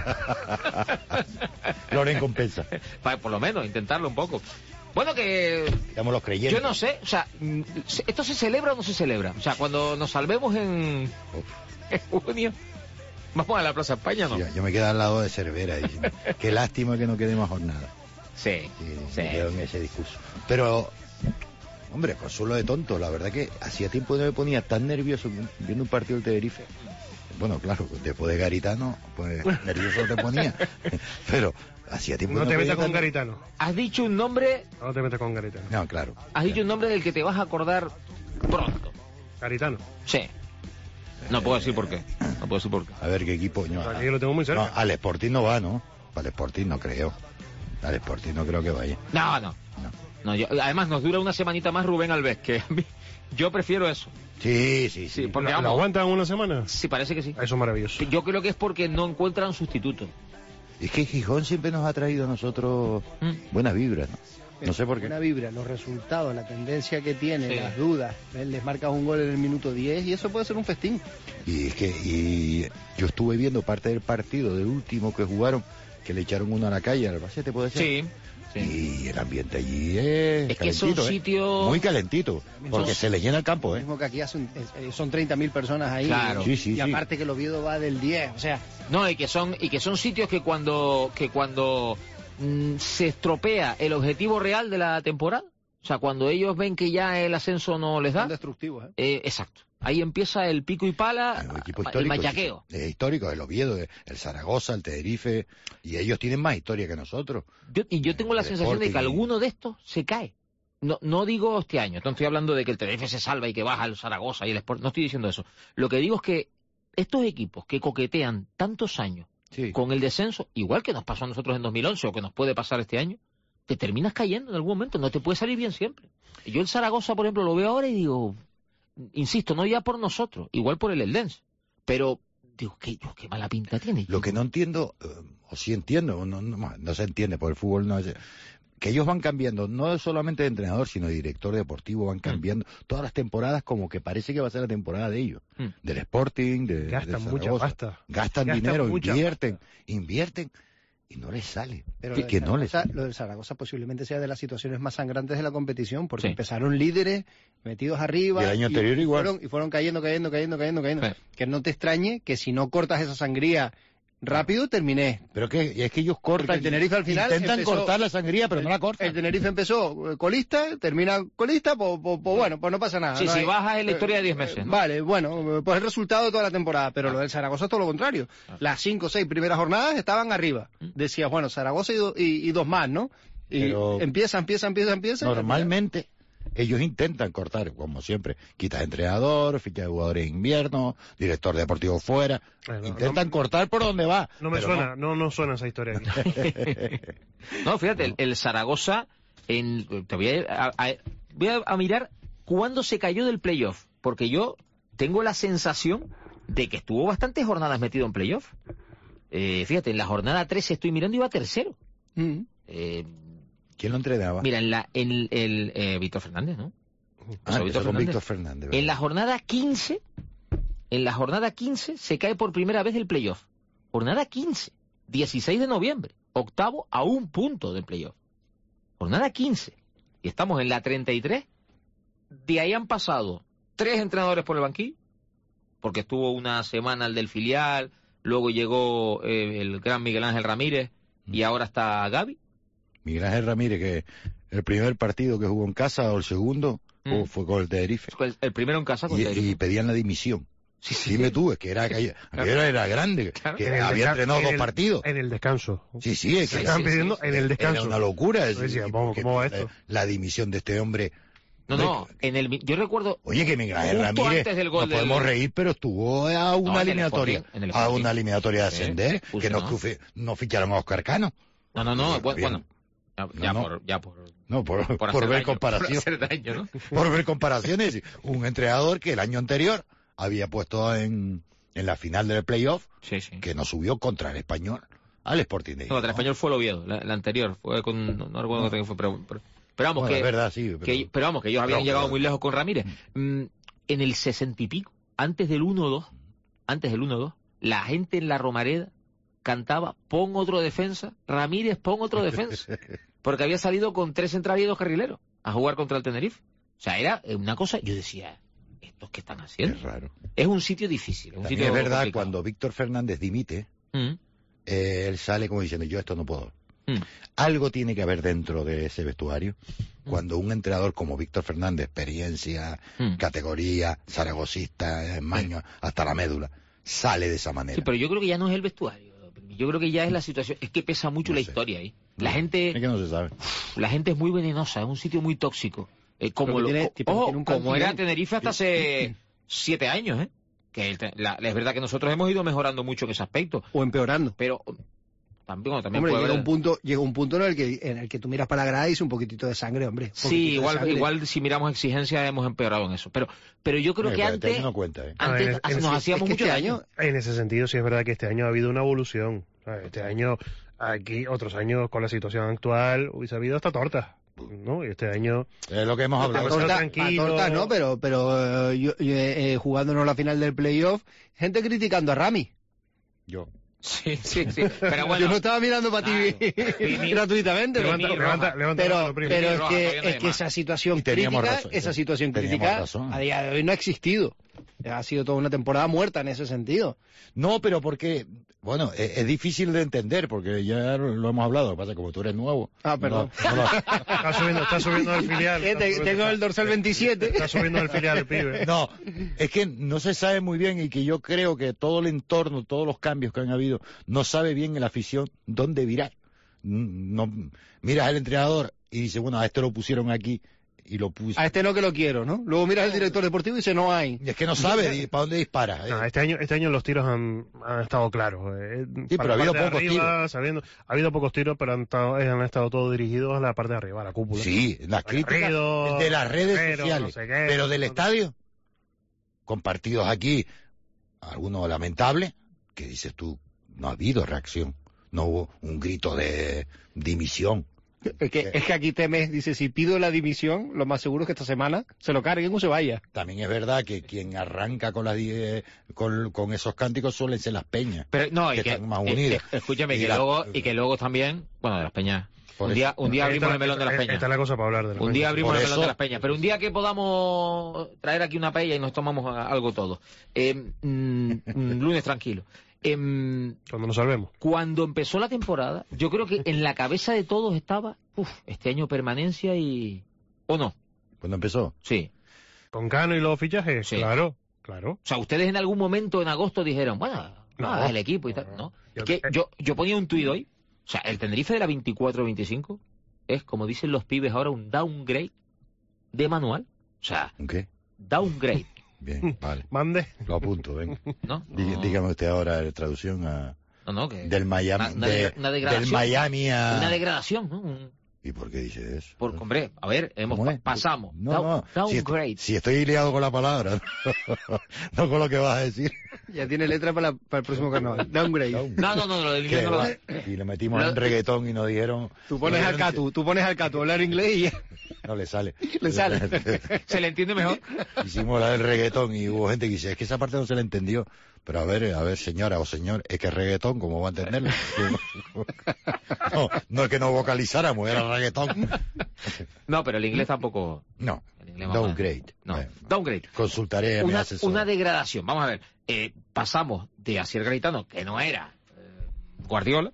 Loren compensa. Por lo menos, intentarlo un poco. Bueno, que... Estamos los creyentes. Yo no sé, o sea, ¿esto se celebra o no se celebra? O sea, cuando nos salvemos en junio, vamos a la Plaza España, ¿no? Yo me quedo al lado de Cervera. Y qué lástima que no quede más jornada. Sí. Me quedo en ese discurso. Pero, hombre, consuelo de tonto. La verdad que hacía tiempo que no me ponía tan nervioso viendo un partido del Tenerife. Bueno, claro, después de Garitano, pues nervioso te ponía. Pero hacía tiempo que no te metas con Garitano. ¿Has dicho un nombre? No te metas con Garitano. No, claro. ¿Has dicho un nombre del que te vas a acordar pronto? Garitano. Sí. No puedo decir por qué. A ver qué equipo. No, aquí lo tengo muy cerca. No, al Sporting no va, ¿no? Al Sporting no creo. Al Sporting no creo que vaya. No, además nos dura una semanita más Rubén Alves, que a mí, yo prefiero eso. Sí. Porque, ¿lo aguantan una semana? Sí, parece que sí. Eso es maravilloso. Yo creo que es porque no encuentran sustituto. Es que Gijón siempre nos ha traído a nosotros buenas vibras, ¿no? No sé por qué. Buena vibra, los resultados, la tendencia que tiene, las dudas. Les marcas un gol en el minuto 10 y eso puede ser un festín. Y es que yo estuve viendo parte del partido, del último que jugaron, que le echaron uno a la calle, al Albacete, ¿puede ser? Sí. Y el ambiente allí es que es un sitio muy calentito, porque se le llena el campo, mismo que aquí son 30.000 personas ahí. Claro. Y aparte que el Oviedo va del 10, o sea. No, y que son sitios que cuando se estropea el objetivo real de la temporada, o sea, cuando ellos ven que ya el ascenso no les da. Son destructivos, exacto. Ahí empieza el pico y pala, el machaqueo. Es histórico, el Oviedo, el Zaragoza, el Tenerife, y ellos tienen más historia que nosotros. Yo tengo la sensación de que alguno de estos se cae. No digo este año, no estoy hablando de que el Tenerife se salva y que baja el Zaragoza y el Sport, no estoy diciendo eso. Lo que digo es que estos equipos que coquetean tantos años con el descenso, igual que nos pasó a nosotros en 2011 o que nos puede pasar este año, te terminas cayendo en algún momento, no te puede salir bien siempre. Yo el Zaragoza, por ejemplo, lo veo ahora y digo, insisto, no ya por nosotros, igual por el Eldense, pero digo, qué mala pinta tiene. Lo que no entiendo, o sí entiendo, no se entiende, por el fútbol no es... Que ellos van cambiando, no solamente de entrenador, sino de director deportivo, van cambiando todas las temporadas, como que parece que va a ser la temporada de ellos. Del Sporting, gastan de mucha pasta. Gastan dinero, invierten, y no les sale. Pero que no les sale. Lo del Zaragoza posiblemente sea de las situaciones más sangrantes de la competición, porque empezaron líderes, metidos arriba, y el año anterior igual. Y fueron cayendo. Que no te extrañe que si no cortas esa sangría rápido, terminé. Pero es que ellos cortan. Porque el Tenerife al final intentan cortar la sangría, pero no la cortan. El Tenerife empezó colista, termina colista, pues bueno, pues no pasa nada. Sí, no si hay, bajas en la historia de 10 meses, ¿no? Vale, bueno, pues el resultado de toda la temporada. Pero lo del Zaragoza es todo lo contrario. Las 5 o 6 primeras jornadas estaban arriba. Decías, bueno, Zaragoza y dos más, ¿no? Y pero empiezan. Normalmente ellos intentan cortar, como siempre, quitas entrenador, fichas de jugadores en invierno, director deportivo fuera, intentan cortar por donde va. No me suena, no suena esa historia. No, fíjate, el Zaragoza, voy a mirar cuándo se cayó del playoff, porque yo tengo la sensación de que estuvo bastantes jornadas metido en playoff. Fíjate, en la jornada 13 estoy mirando y iba tercero. ¿Quién lo entrenaba? Mira, en Víctor Fernández, ¿no? Víctor Fernández. En la jornada 15 se cae por primera vez del playoff. Jornada 15, 16 de noviembre, octavo a 1 punto del playoff. Jornada 15. Y estamos en la 33. De ahí han pasado 3 entrenadores por el banquillo, porque estuvo una semana el del filial, luego llegó el gran Miguel Ángel Ramírez, y ahora está Gaby. Miguel Ángel Ramírez, que el primer partido que jugó en casa o el segundo fue con el Tenerife. El primero en casa con el Tenerife. Y pedían la dimisión. Sí. Dime tú, es que era grande, claro. que había entrenado 2 partidos. En el descanso. Sí, es que estaban pidiendo en el descanso. Era una locura. ¿Cómo va esto? La dimisión de este hombre. No, yo recuerdo... Oye, que Miguel Ángel Ramírez, antes del gol nos podemos reír, pero estuvo a una eliminatoria, una eliminatoria de ascender, que no ficharon a Oscar Cano. No, bueno... Por ver comparaciones. Por ver comparaciones. Un entrenador que el año anterior había puesto en la final del playoff, que no subió contra el Español al Sporting de Gijón. Contra el Español fue el Oviedo, la anterior, fue con, no recuerdo qué fue, pero vamos, bueno, que, es verdad, sí, pero vamos, que ellos habían llegado muy lejos con Ramírez. En el 60 y pico, antes del 1-2, la gente en la Romareda cantaba, pon otro defensa, Ramírez, pon otro defensa, porque había salido con 3 centrales y 2 carrileros a jugar contra el Tenerife. O sea, era una cosa, yo decía, ¿estos qué están haciendo? Es raro. Es un sitio difícil. Es verdad, complicado. cuando Víctor Fernández dimite, él sale como diciendo, yo esto no puedo. Algo tiene que haber dentro de ese vestuario. Cuando un entrenador como Víctor Fernández, experiencia, categoría, zaragocista, maño, hasta la médula, sale de esa manera. Sí, pero yo creo que ya no es el vestuario. Yo creo que ya es la situación. Es que pesa mucho la historia ahí. La gente... Es que no se sabe. La gente es muy venenosa, es un sitio muy tóxico. Como era Tenerife hasta hace 7 años, ¿eh? Que es verdad que nosotros hemos ido mejorando mucho en ese aspecto. O empeorando. Pero también hombre, puede llega un punto en el que tú miras para la grada y dice un poquitito de sangre, hombre. Sí, igual si miramos exigencias hemos empeorado en eso. Pero yo creo que antes, no cuenta, ¿eh? antes nos hacíamos mucho daño. En ese sentido sí es verdad que este año ha habido una evolución. Este año, aquí, otros años con la situación actual, hubiese habido hasta tortas, ¿no? Y este año... Es lo que hemos hablado. Tortas no, pero yo, jugándonos la final del playoff, gente criticando a Rami. Yo. Sí. Pero bueno, yo no estaba mirando para ti gratuitamente. Pero es que esa situación crítica, a día de hoy no ha existido. Ha sido toda una temporada muerta en ese sentido. No, pero porque, bueno, es difícil de entender, porque ya lo hemos hablado, lo que pasa es que como tú eres nuevo... perdón. Está subiendo del filial. Tengo el dorsal 27. Está subiendo del filial el pibe. No, es que no se sabe muy bien y que yo creo que todo el entorno, todos los cambios que han habido, no sabe bien en la afición dónde virar. No, miras al entrenador y dice, bueno, a este lo pusieron aquí y lo puso. A este no, que lo quiero, ¿no? Luego miras al director deportivo y dice, no hay. Y es que no sabe para dónde dispara. No, este año los tiros han estado claros. Sí, pero ha habido pocos tiros. Ha habido pocos tiros, pero han estado todos dirigidos a la parte de arriba, a la cúpula. Sí, las críticas de las redes sociales. No sé qué, pero del estadio, con partidos aquí, algunos lamentables, ¿qué dices tú? No ha habido reacción, no hubo un grito de dimisión. Es que aquí temes, dice, si pido la dimisión, lo más seguro es que esta semana se lo carguen o se vaya. También es verdad que quien arranca con con esos cánticos suelen ser las peñas, pero no, que están más unidas. Escúchame, y que luego también, bueno, de las peñas. Un día abrimos el melón de las peñas. Esta es la cosa para hablar de las peñas. Un día abrimos el melón de las peñas. Pero un día que podamos traer aquí una paella y nos tomamos algo todo. Lunes tranquilo. Cuando nos salvemos. Cuando empezó la temporada, yo creo que en la cabeza de todos estaba, este año permanencia y... ¿O no? ¿Cuándo empezó? Sí. ¿Con Cano y los fichajes? Sí. Claro. O sea, ustedes en algún momento en agosto dijeron, bueno, el equipo y tal, ¿no? Yo ponía un tuit hoy, o sea, el Tenerife de la 24-25 es, como dicen los pibes ahora, un downgrade de manual. O sea, ¿un qué? Downgrade. Bien, vale. Mande. Lo apunto, venga. ¿No? Dígame usted ahora la traducción a... del Miami, una del Miami a... Una degradación, ¿no? ¿Y por qué dice eso? Hombre, a ver, pasamos. Downgrade. Si estoy liado con la palabra, no con lo que vas a decir. Ya tiene letra para el próximo carnaval. Downgrade. No, lo del inglés no lo sé. Y le metimos en reggaetón y nos dijeron... Tú pones al Catu a hablar inglés y ya... No le sale. Se le entiende mejor. Hicimos la del reggaetón y hubo gente que dice, es que esa parte no se le entendió. Pero a ver, señora o señor, es que es reggaetón, ¿cómo va a entenderlo? No es que no vocalizáramos, era reggaetón. No, pero el inglés tampoco... No, downgrade. Downgrade. Consultaré a mi asesor. Una degradación. Vamos a ver, pasamos de Asier Garitano, que no era Guardiola,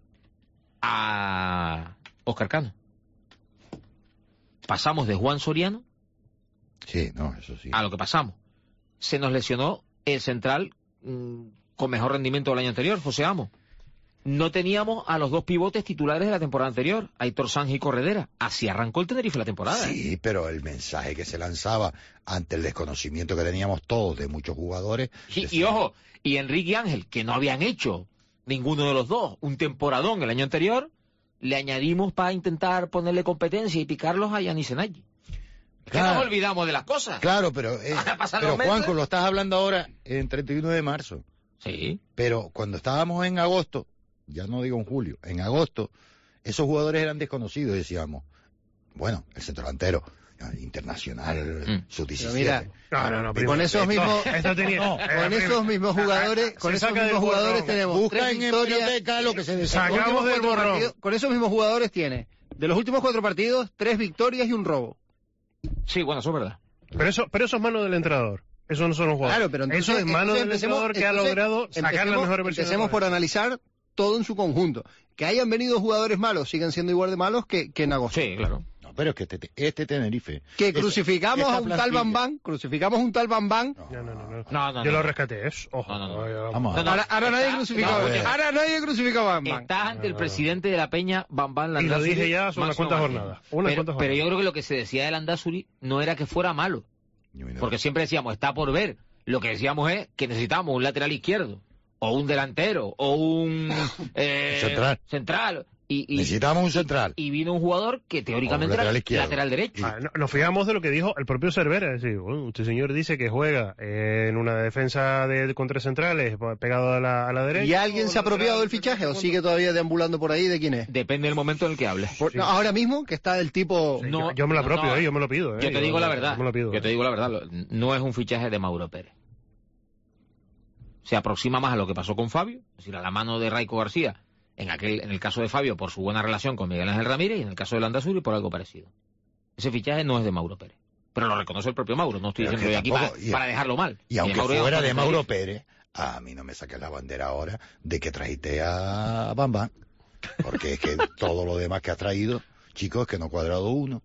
a Óscar Cano. Pasamos de Juan Soriano eso sí. A lo que pasamos. Se nos lesionó el central con mejor rendimiento del año anterior, José Amo. No teníamos a los dos pivotes titulares de la temporada anterior, Aitor Sanz y Corredera. Así arrancó el Tenerife la temporada. Sí, pero el mensaje que se lanzaba ante el desconocimiento que teníamos todos de muchos jugadores... Y ojo, y Enrique y Ángel, que no habían hecho ninguno de los dos un temporadón el año anterior, le añadimos para intentar ponerle competencia y picarlos a Yanis Enayi. Claro. Que nos olvidamos de las cosas. Claro, pero Juanjo, lo estás hablando ahora en 31 de marzo. Sí. Pero cuando estábamos en agosto, ya no digo en julio, en agosto, esos jugadores eran desconocidos, decíamos, bueno, el centro delantero internacional, sub-17. Mira, con esos mismos jugadores, tenemos busca en biblioteca lo que se sacamos del borrón. Con esos mismos jugadores tiene, de los últimos 4 partidos, 3 victorias y un robo. Sí, bueno, eso es verdad. Pero eso es mano del entrenador. Eso no son los jugadores. Claro, pero entonces, eso es mano del entrenador que ha logrado sacar la mejor versión. Empecemos por analizar todo en su conjunto. Que hayan venido jugadores malos, siguen siendo igual de malos que en agosto. Sí, claro. No, pero es que este Tenerife... Que crucificamos a un tal Bambán, No. Yo lo rescaté, ojo. Ahora nadie crucifica a Bambán. Estás ante el presidente de la Peña, Bambán Landázuri. Y lo dije ya hace unas cuantas jornadas. Pero yo creo que lo que se decía de Landázuri no era que fuera malo. Porque siempre decíamos, está por ver. Lo que decíamos es que necesitamos un lateral izquierdo, o un delantero, o un central. Necesitamos un central. Y vino un jugador que teóricamente era lateral derecho. Nos fijamos de lo que dijo el propio Cervera. Es decir, bueno, este señor dice que juega en una defensa con 3 centrales pegado a la derecha. ¿Y alguien se ha apropiado del fichaje o sigue todavía deambulando por ahí? ¿De quién es? Depende del momento en el que hables. Ahora mismo, que está el tipo... Sí, yo me lo apropio, yo me lo pido. Yo te digo la verdad. Yo te digo la verdad. No es un fichaje de Mauro Pérez. Se aproxima más a lo que pasó con Fabio, es decir, a la mano de Raico García. En el caso de Fabio, por su buena relación con Miguel Ángel Ramírez, y en el caso de Landázuri, por algo parecido. Ese fichaje no es de Mauro Pérez. Pero lo reconoce el propio Mauro, no estoy diciendo yo aquí para dejarlo mal. Y aunque fuera de Mauro Pérez, a mí no me saques la bandera ahora de que trajiste a Bambán. Porque es que todo lo demás que ha traído, chicos, que no ha cuadrado uno.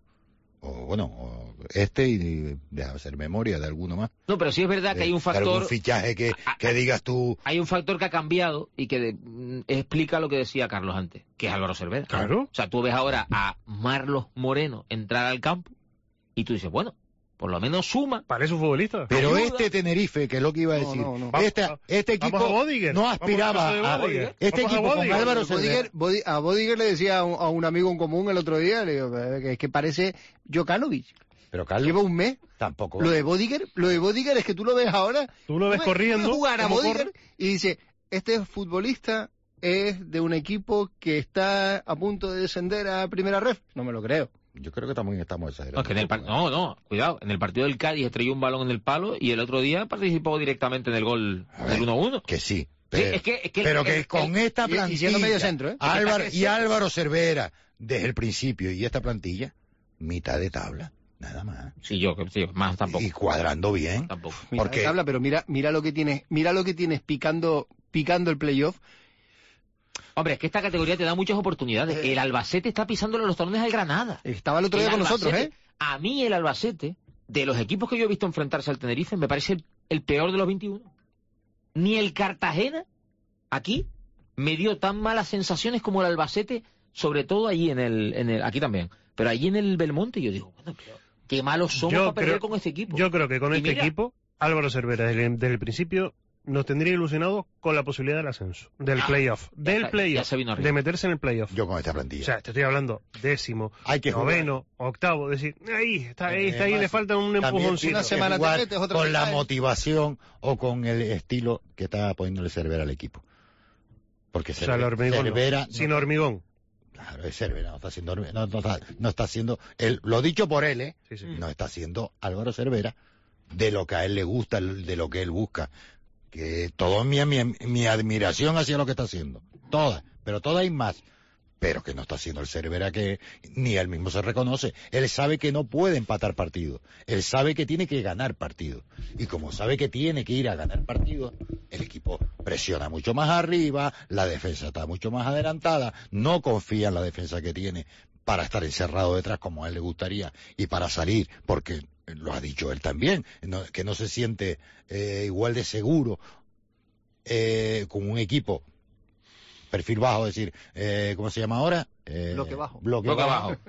Y deja hacer memoria de alguno más. No, pero sí es verdad que hay un factor... algún fichaje que digas tú... Hay un factor que ha cambiado y que explica lo que decía Carlos antes, que es Álvaro Cervera. Claro. O sea, tú ves ahora a Marlos Moreno entrar al campo y tú dices, bueno, por lo menos suma. Parece un futbolista. Pero ayuda. Tenerife, que es lo que iba a decir, este equipo no aspiraba a... Este equipo con Álvaro Cervera... A Bodiger le decía a un amigo en común el otro día, le digo, que es que parece Jokanovic. Pero Carlos, lleva un mes. Tampoco. Lo de Bodiger es que tú lo ves ahora. Tú lo ves corriendo. Jugar a Bodiger y dice, este futbolista es de un equipo que está a punto de descender a primera ref. No me lo creo. Yo creo que también estamos exagerando. No, cuidado. En el partido del Cádiz estrelló un balón en el palo y el otro día participó directamente en el gol del 1-1. Que sí. Pero, con esta plantilla, medio centro, ¿eh? Álvaro Cervera, desde el principio, y esta plantilla, mitad de tabla, nada más. Sí, más tampoco. Y cuadrando bien. Tampoco. Mitad de tabla, pero mira lo que tienes picando el playoff. Hombre, es que esta categoría te da muchas oportunidades. El Albacete está pisándole los talones al Granada. Estaba el otro día con nosotros, ¿eh? A mí el Albacete, de los equipos que yo he visto enfrentarse al Tenerife, me parece el peor de los 21. Ni el Cartagena, aquí, me dio tan malas sensaciones como el Albacete, sobre todo allí aquí también. Pero allí en el Belmonte yo digo, bueno, qué malos somos para perder con este equipo. Yo creo que con este equipo, Álvaro Cervera, desde el principio, nos tendría ilusionados con la posibilidad del ascenso, del playoff, de meterse en el playoff. Yo con esta plantilla. O sea, te estoy hablando 10º, noveno, octavo, decir, ahí, le falta un empujoncito. Una semana te metes, otra con la motivación o con el estilo que está poniéndole Cervera al equipo. Porque Cervera... Sin hormigón. Claro, es Cervera, no está haciendo, lo dicho por él, no está haciendo Álvaro Cervera de lo que a él le gusta, de lo que él busca. Que toda mi admiración hacia lo que está haciendo, pero toda y más, pero que no está haciendo el Cervera, que ni él mismo se reconoce. Él sabe que no puede empatar partidos, él sabe que tiene que ganar partidos, y como sabe que tiene que ir a ganar partidos, el equipo presiona mucho más arriba, la defensa está mucho más adelantada, no confía en la defensa que tiene para estar encerrado detrás como a él le gustaría y para salir, porque lo ha dicho él también, que no se siente igual de seguro con un equipo perfil bajo, es decir, ¿cómo se llama ahora? Bloque bajo.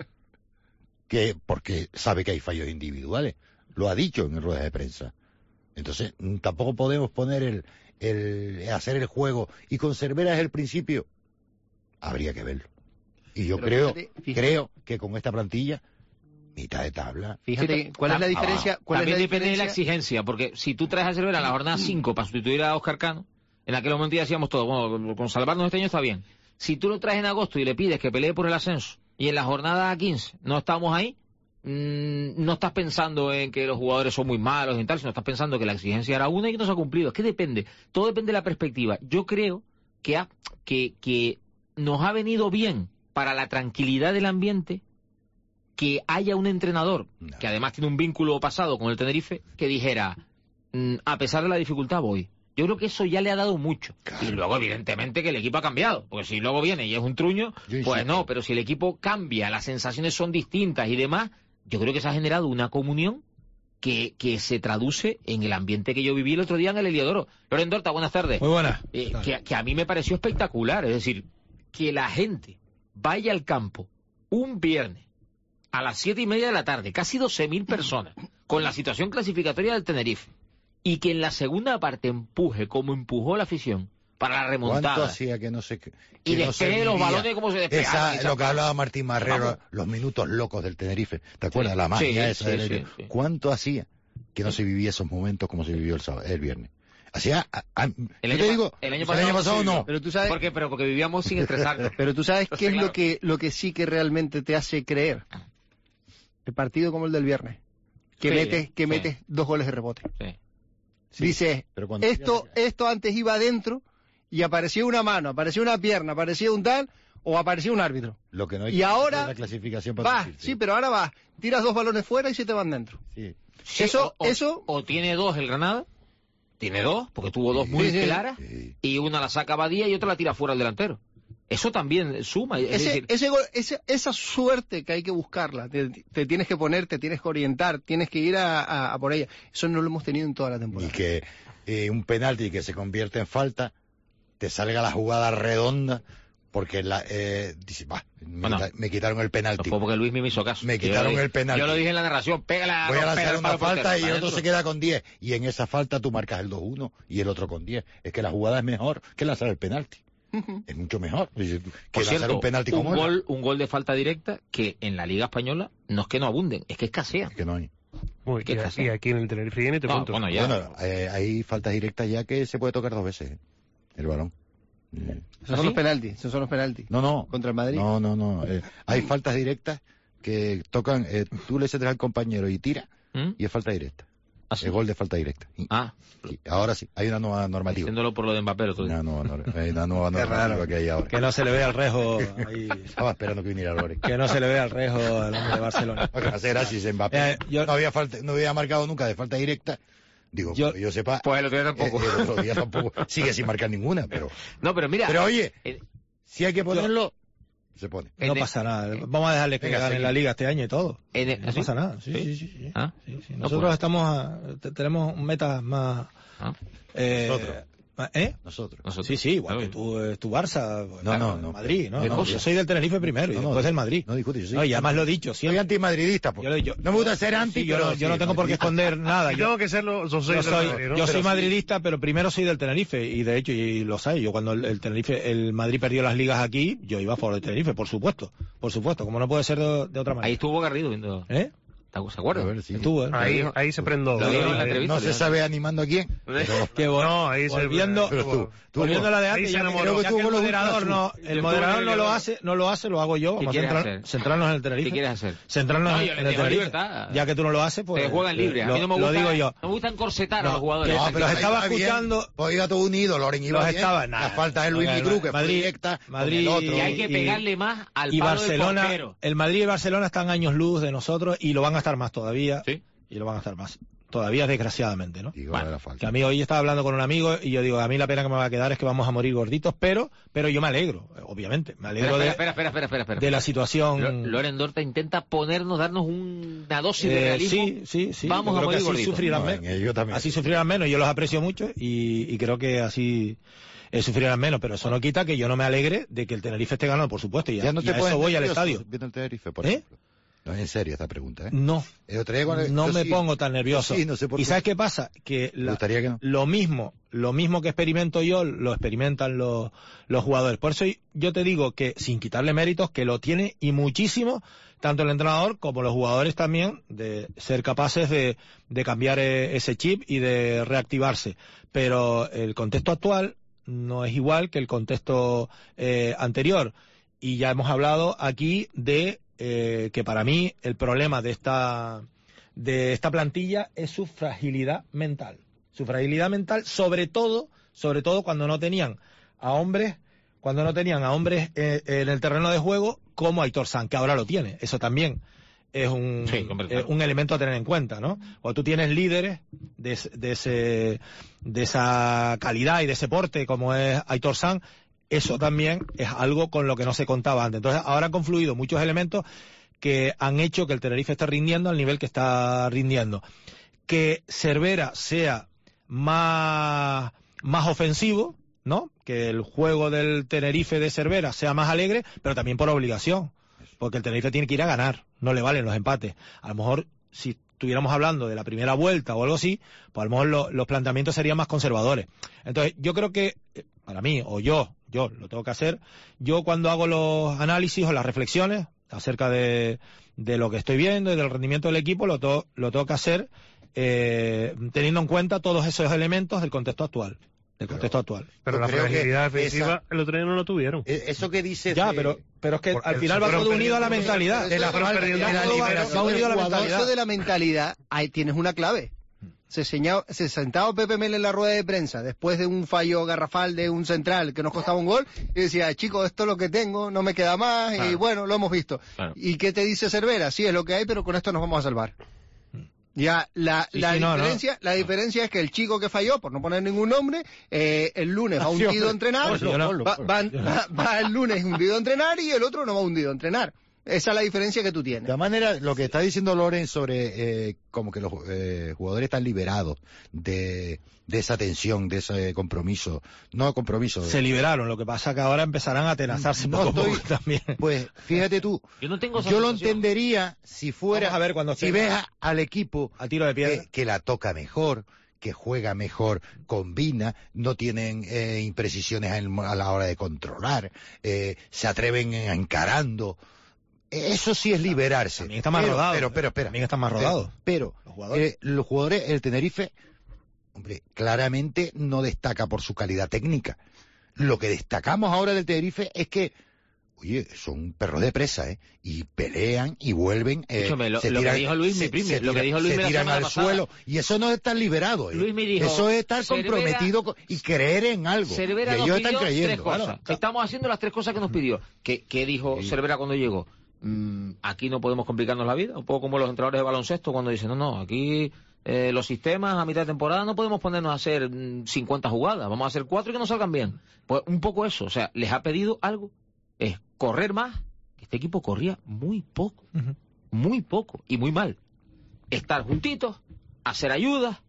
Porque sabe que hay fallos individuales, lo ha dicho en ruedas de prensa. Entonces, tampoco podemos poner hacer el juego, y con Cervera es el principio, habría que verlo. Y yo creo que con esta plantilla, mitad de tabla. Fíjate, ¿cuál es la diferencia? También depende de la exigencia, porque si tú traes a Cervera a la jornada 5 para sustituir a Óscar Cano, en aquel momento ya decíamos todo, bueno, con salvarnos este año está bien. Si tú lo traes en agosto y le pides que pelee por el ascenso, y en la jornada 15 no estamos ahí, no estás pensando en que los jugadores son muy malos y tal, sino estás pensando que la exigencia era una y que no se ha cumplido. Es que depende, todo depende de la perspectiva. Yo creo que nos ha venido bien para la tranquilidad del ambiente que haya un entrenador, que además tiene un vínculo pasado con el Tenerife, que dijera, a pesar de la dificultad voy. Yo creo que eso ya le ha dado mucho. Claro. Y luego, evidentemente, que el equipo ha cambiado. Porque si luego viene y es un truño, pues no. Pero si el equipo cambia, las sensaciones son distintas y demás, yo creo que se ha generado una comunión que se traduce en el ambiente que yo viví el otro día en el Heliodoro. Loren Dorta, buenas tardes. Muy buenas. Que a mí me pareció espectacular. Es decir, que la gente vaya al campo un viernes a las 7:30 de la tarde, casi 12.000 personas, con la situación clasificatoria del Tenerife, y que en la segunda parte empuje como empujó la afición para la remontada. ¿Cuánto hacía que no sé qué? Y despeje los balones como se despejaban. Lo que hablaba Martín Marrero, los minutos locos del Tenerife. ¿Te acuerdas? La magia esa. Sí. ¿Cuánto hacía que no se vivía esos momentos como se vivió el viernes? El año pasado no. Pero tú sabes, porque vivíamos sin estresarnos. Pero tú sabes qué es lo que sí que realmente te hace creer. El partido como el del viernes. Que metes 2 goles de rebote. Sí. Dices, esto antes iba adentro y apareció una mano, apareció una pierna, apareció un tal, o apareció un árbitro. Lo que no hay y ahora la clasificación para pero ahora vas, tiras 2 balones fuera y se te van dentro. Sí. O tiene 2 el Granada, tiene 2, porque tuvo 2 muy claras, y una la saca Badía y otra la tira fuera al delantero. Eso también suma. Esa suerte que hay que buscarla, te tienes que poner, te tienes que orientar, tienes que ir a por ella. Eso no lo hemos tenido en toda la temporada. Y que un penalti que se convierte en falta, te salga la jugada redonda, porque me quitaron el penalti. No, porque Luis me hizo caso. Me quitaron el penalti. Yo lo dije en la narración, pégala. Voy a lanzar una falta y el otro se queda con 10. Y en esa falta tú marcas el 2-1 y el otro con 10. Es que la jugada es mejor que lanzar el penalti. Es mucho mejor que lanzar un penalti como un gol de falta directa que en la Liga Española no es que no abunden, es que escasean. Es que no hay. Y aquí en el Tenerife viene te punto. Hay faltas directas ya que se puede tocar 2 veces. El balón. Esos son los penaltis. No. Contra el Madrid. No. Hay faltas directas que tocan, tú le cedes al compañero y tira, y es falta directa. ¿Ah, sí? Es gol de falta directa. Y ahora sí, hay una nueva normativa. Haciéndolo por lo de Mbappé. Hay una nueva normativa que hay ahora. Que no se le vea al Rejo ahí. Estaba esperando que viniera Lore. Que no se le vea al Rejo al hombre de Barcelona. Va a ser así, Mbappé. No había marcado nunca de falta directa. Digo, yo sepa. Pues el otro día tampoco. El otro día tampoco. Sigue sin marcar ninguna, pero. No, pero mira. Pero oye, si hay que ponerlo, se pone. No pasa nada. Vamos a dejarle que ganen la liga este año y todo. No pasa nada. Sí. Nosotros tenemos metas más. Nosotros. Sí, igual que tú, tu Barça, Madrid, ¿no? Yo soy del Tenerife primero y después del Madrid. No discute, y además lo he dicho. Soy antimadridista, no me gusta ser anti, pero yo no tengo por qué esconder nada. Tengo que serlo, yo soy madridista, pero primero soy del Tenerife y de hecho, y lo sabes, yo cuando el Madrid perdió las ligas aquí, yo iba a favor del Tenerife, por supuesto, como no puede ser de otra manera. Ahí estuvo Garrido viendo. ¿Se acuerdan? Sí. Ahí se prendó. No se sabe animando a quién. Qué bueno. No, ahí volviendo la de antes, el moderador no lo hace, lo hago yo. Vamos a centrarnos en el Tenerife. ¿Qué quieres hacer? Centrarnos en el Tenerife. Ya que tú no lo haces, pues. Te juegan libre. A mí no me gusta. Lo digo yo. No me gusta encorsetar a los jugadores. No, pero estaba escuchando. Pues iba todo unido, Loren iba bien. La falta de Luis Micru, que fue directa. Madrid. Y hay que pegarle más al palo del portero. El Madrid y Barcelona están años luz de nosotros y lo van a estar más todavía. Sí. Y lo van a estar más. Todavía, desgraciadamente, ¿no? Que a mí hoy estaba hablando con un amigo y yo digo, a mí la pena que me va a quedar es que vamos a morir gorditos, pero yo me alegro, obviamente. Me alegro de la situación. Loren Dorta intenta darnos una dosis de realismo. Sí. Vamos a morir gorditos. Así sufrirán menos. Yo los aprecio mucho y creo que así sufrirán menos, pero eso no quita que yo no me alegre de que el Tenerife esté ganando, por supuesto. Y a eso voy al estadio. Viendo el Tenerife, por ejemplo. No es en serio esta pregunta, No me pongo tan nervioso. Sí, no sé por ¿Y qué. sabes qué pasa? Que lo mismo que experimento yo, lo experimentan los jugadores. Por eso yo te digo que, sin quitarle méritos, que lo tiene y muchísimo, tanto el entrenador como los jugadores también, de ser capaces de cambiar ese chip y de reactivarse. Pero el contexto actual no es igual que el contexto anterior. Y ya hemos hablado aquí de que para mí el problema de esta plantilla es su fragilidad mental. Su fragilidad mental, sobre todo cuando no tenían a hombres en el terreno de juego como Aitor Sanz, que ahora lo tiene. Eso también es un elemento a tener en cuenta, ¿no? Cuando tú tienes líderes de esa calidad y de ese porte como es Aitor Sanz, eso también es algo con lo que no se contaba antes. Entonces, ahora han confluido muchos elementos que han hecho que el Tenerife esté rindiendo al nivel que está rindiendo. Que Cervera sea más ofensivo, ¿no? Que el juego del Tenerife de Cervera sea más alegre, pero también por obligación. Porque el Tenerife tiene que ir a ganar, no le valen los empates. A lo mejor, si estuviéramos hablando de la primera vuelta o algo así, pues a lo mejor los planteamientos serían más conservadores. Entonces, yo creo que, para mí, o yo lo tengo que hacer, yo cuando hago los análisis o las reflexiones acerca de lo que estoy viendo y del rendimiento del equipo, lo tengo que hacer teniendo en cuenta todos esos elementos del contexto actual. Pero la fragilidad defensiva el otro día no lo tuvieron. Eso que dices... Ya, pero es que al final va todo unido a la mentalidad. Va unido a la mentalidad. Eso de la mentalidad, ahí tienes una clave. Se sentaba Pepe Mel en la rueda de prensa después de un fallo garrafal de un central que nos costaba un gol y decía, chicos, esto es lo que tengo, no me queda más, y bueno, lo hemos visto. Claro. ¿Y qué te dice Cervera? Sí, es lo que hay, pero con esto nos vamos a salvar. Ya, la diferencia es que el chico que falló, por no poner ningún nombre, el lunes va hundido a entrenar, va el lunes hundido a entrenar y el otro no va hundido a entrenar. Esa es la diferencia que tú tienes. De todas maneras, lo que está diciendo Loren sobre como que los jugadores están liberados de esa tensión, de ese compromiso. No compromiso. Se liberaron, lo que pasa que ahora empezarán a atenazarse poco también. Pues fíjate tú, yo lo entendería si fuera, a ver, si ves al equipo a tiro de piedra que la toca mejor, que juega mejor, combina, no tienen imprecisiones a la hora de controlar, se atreven encarando. Eso sí es liberarse. También está más rodado. Pero, también está más rodado. Pero los jugadores, el Tenerife, hombre, claramente no destaca por su calidad técnica. lo que destacamos ahora del Tenerife es que, oye, son perros de presa, y pelean y vuelven, lo que dijo Luis, se tiran al suelo, y eso no es estar liberado, Luis me dijo, eso es estar comprometido y creer en algo. Cervera y ellos nos están pidió creyendo. 3 cosas. Claro. Estamos haciendo las 3 cosas que nos pidió. ¿Qué dijo Cervera cuando llegó? Aquí no podemos complicarnos la vida, un poco como los entrenadores de baloncesto cuando dicen, no, aquí los sistemas a mitad de temporada no podemos ponernos a hacer 50 jugadas, vamos a hacer 4 y que nos salgan bien. Pues un poco eso, o sea, les ha pedido algo, es correr más. Este equipo corría muy poco y muy mal. Estar juntitos, hacer ayudas,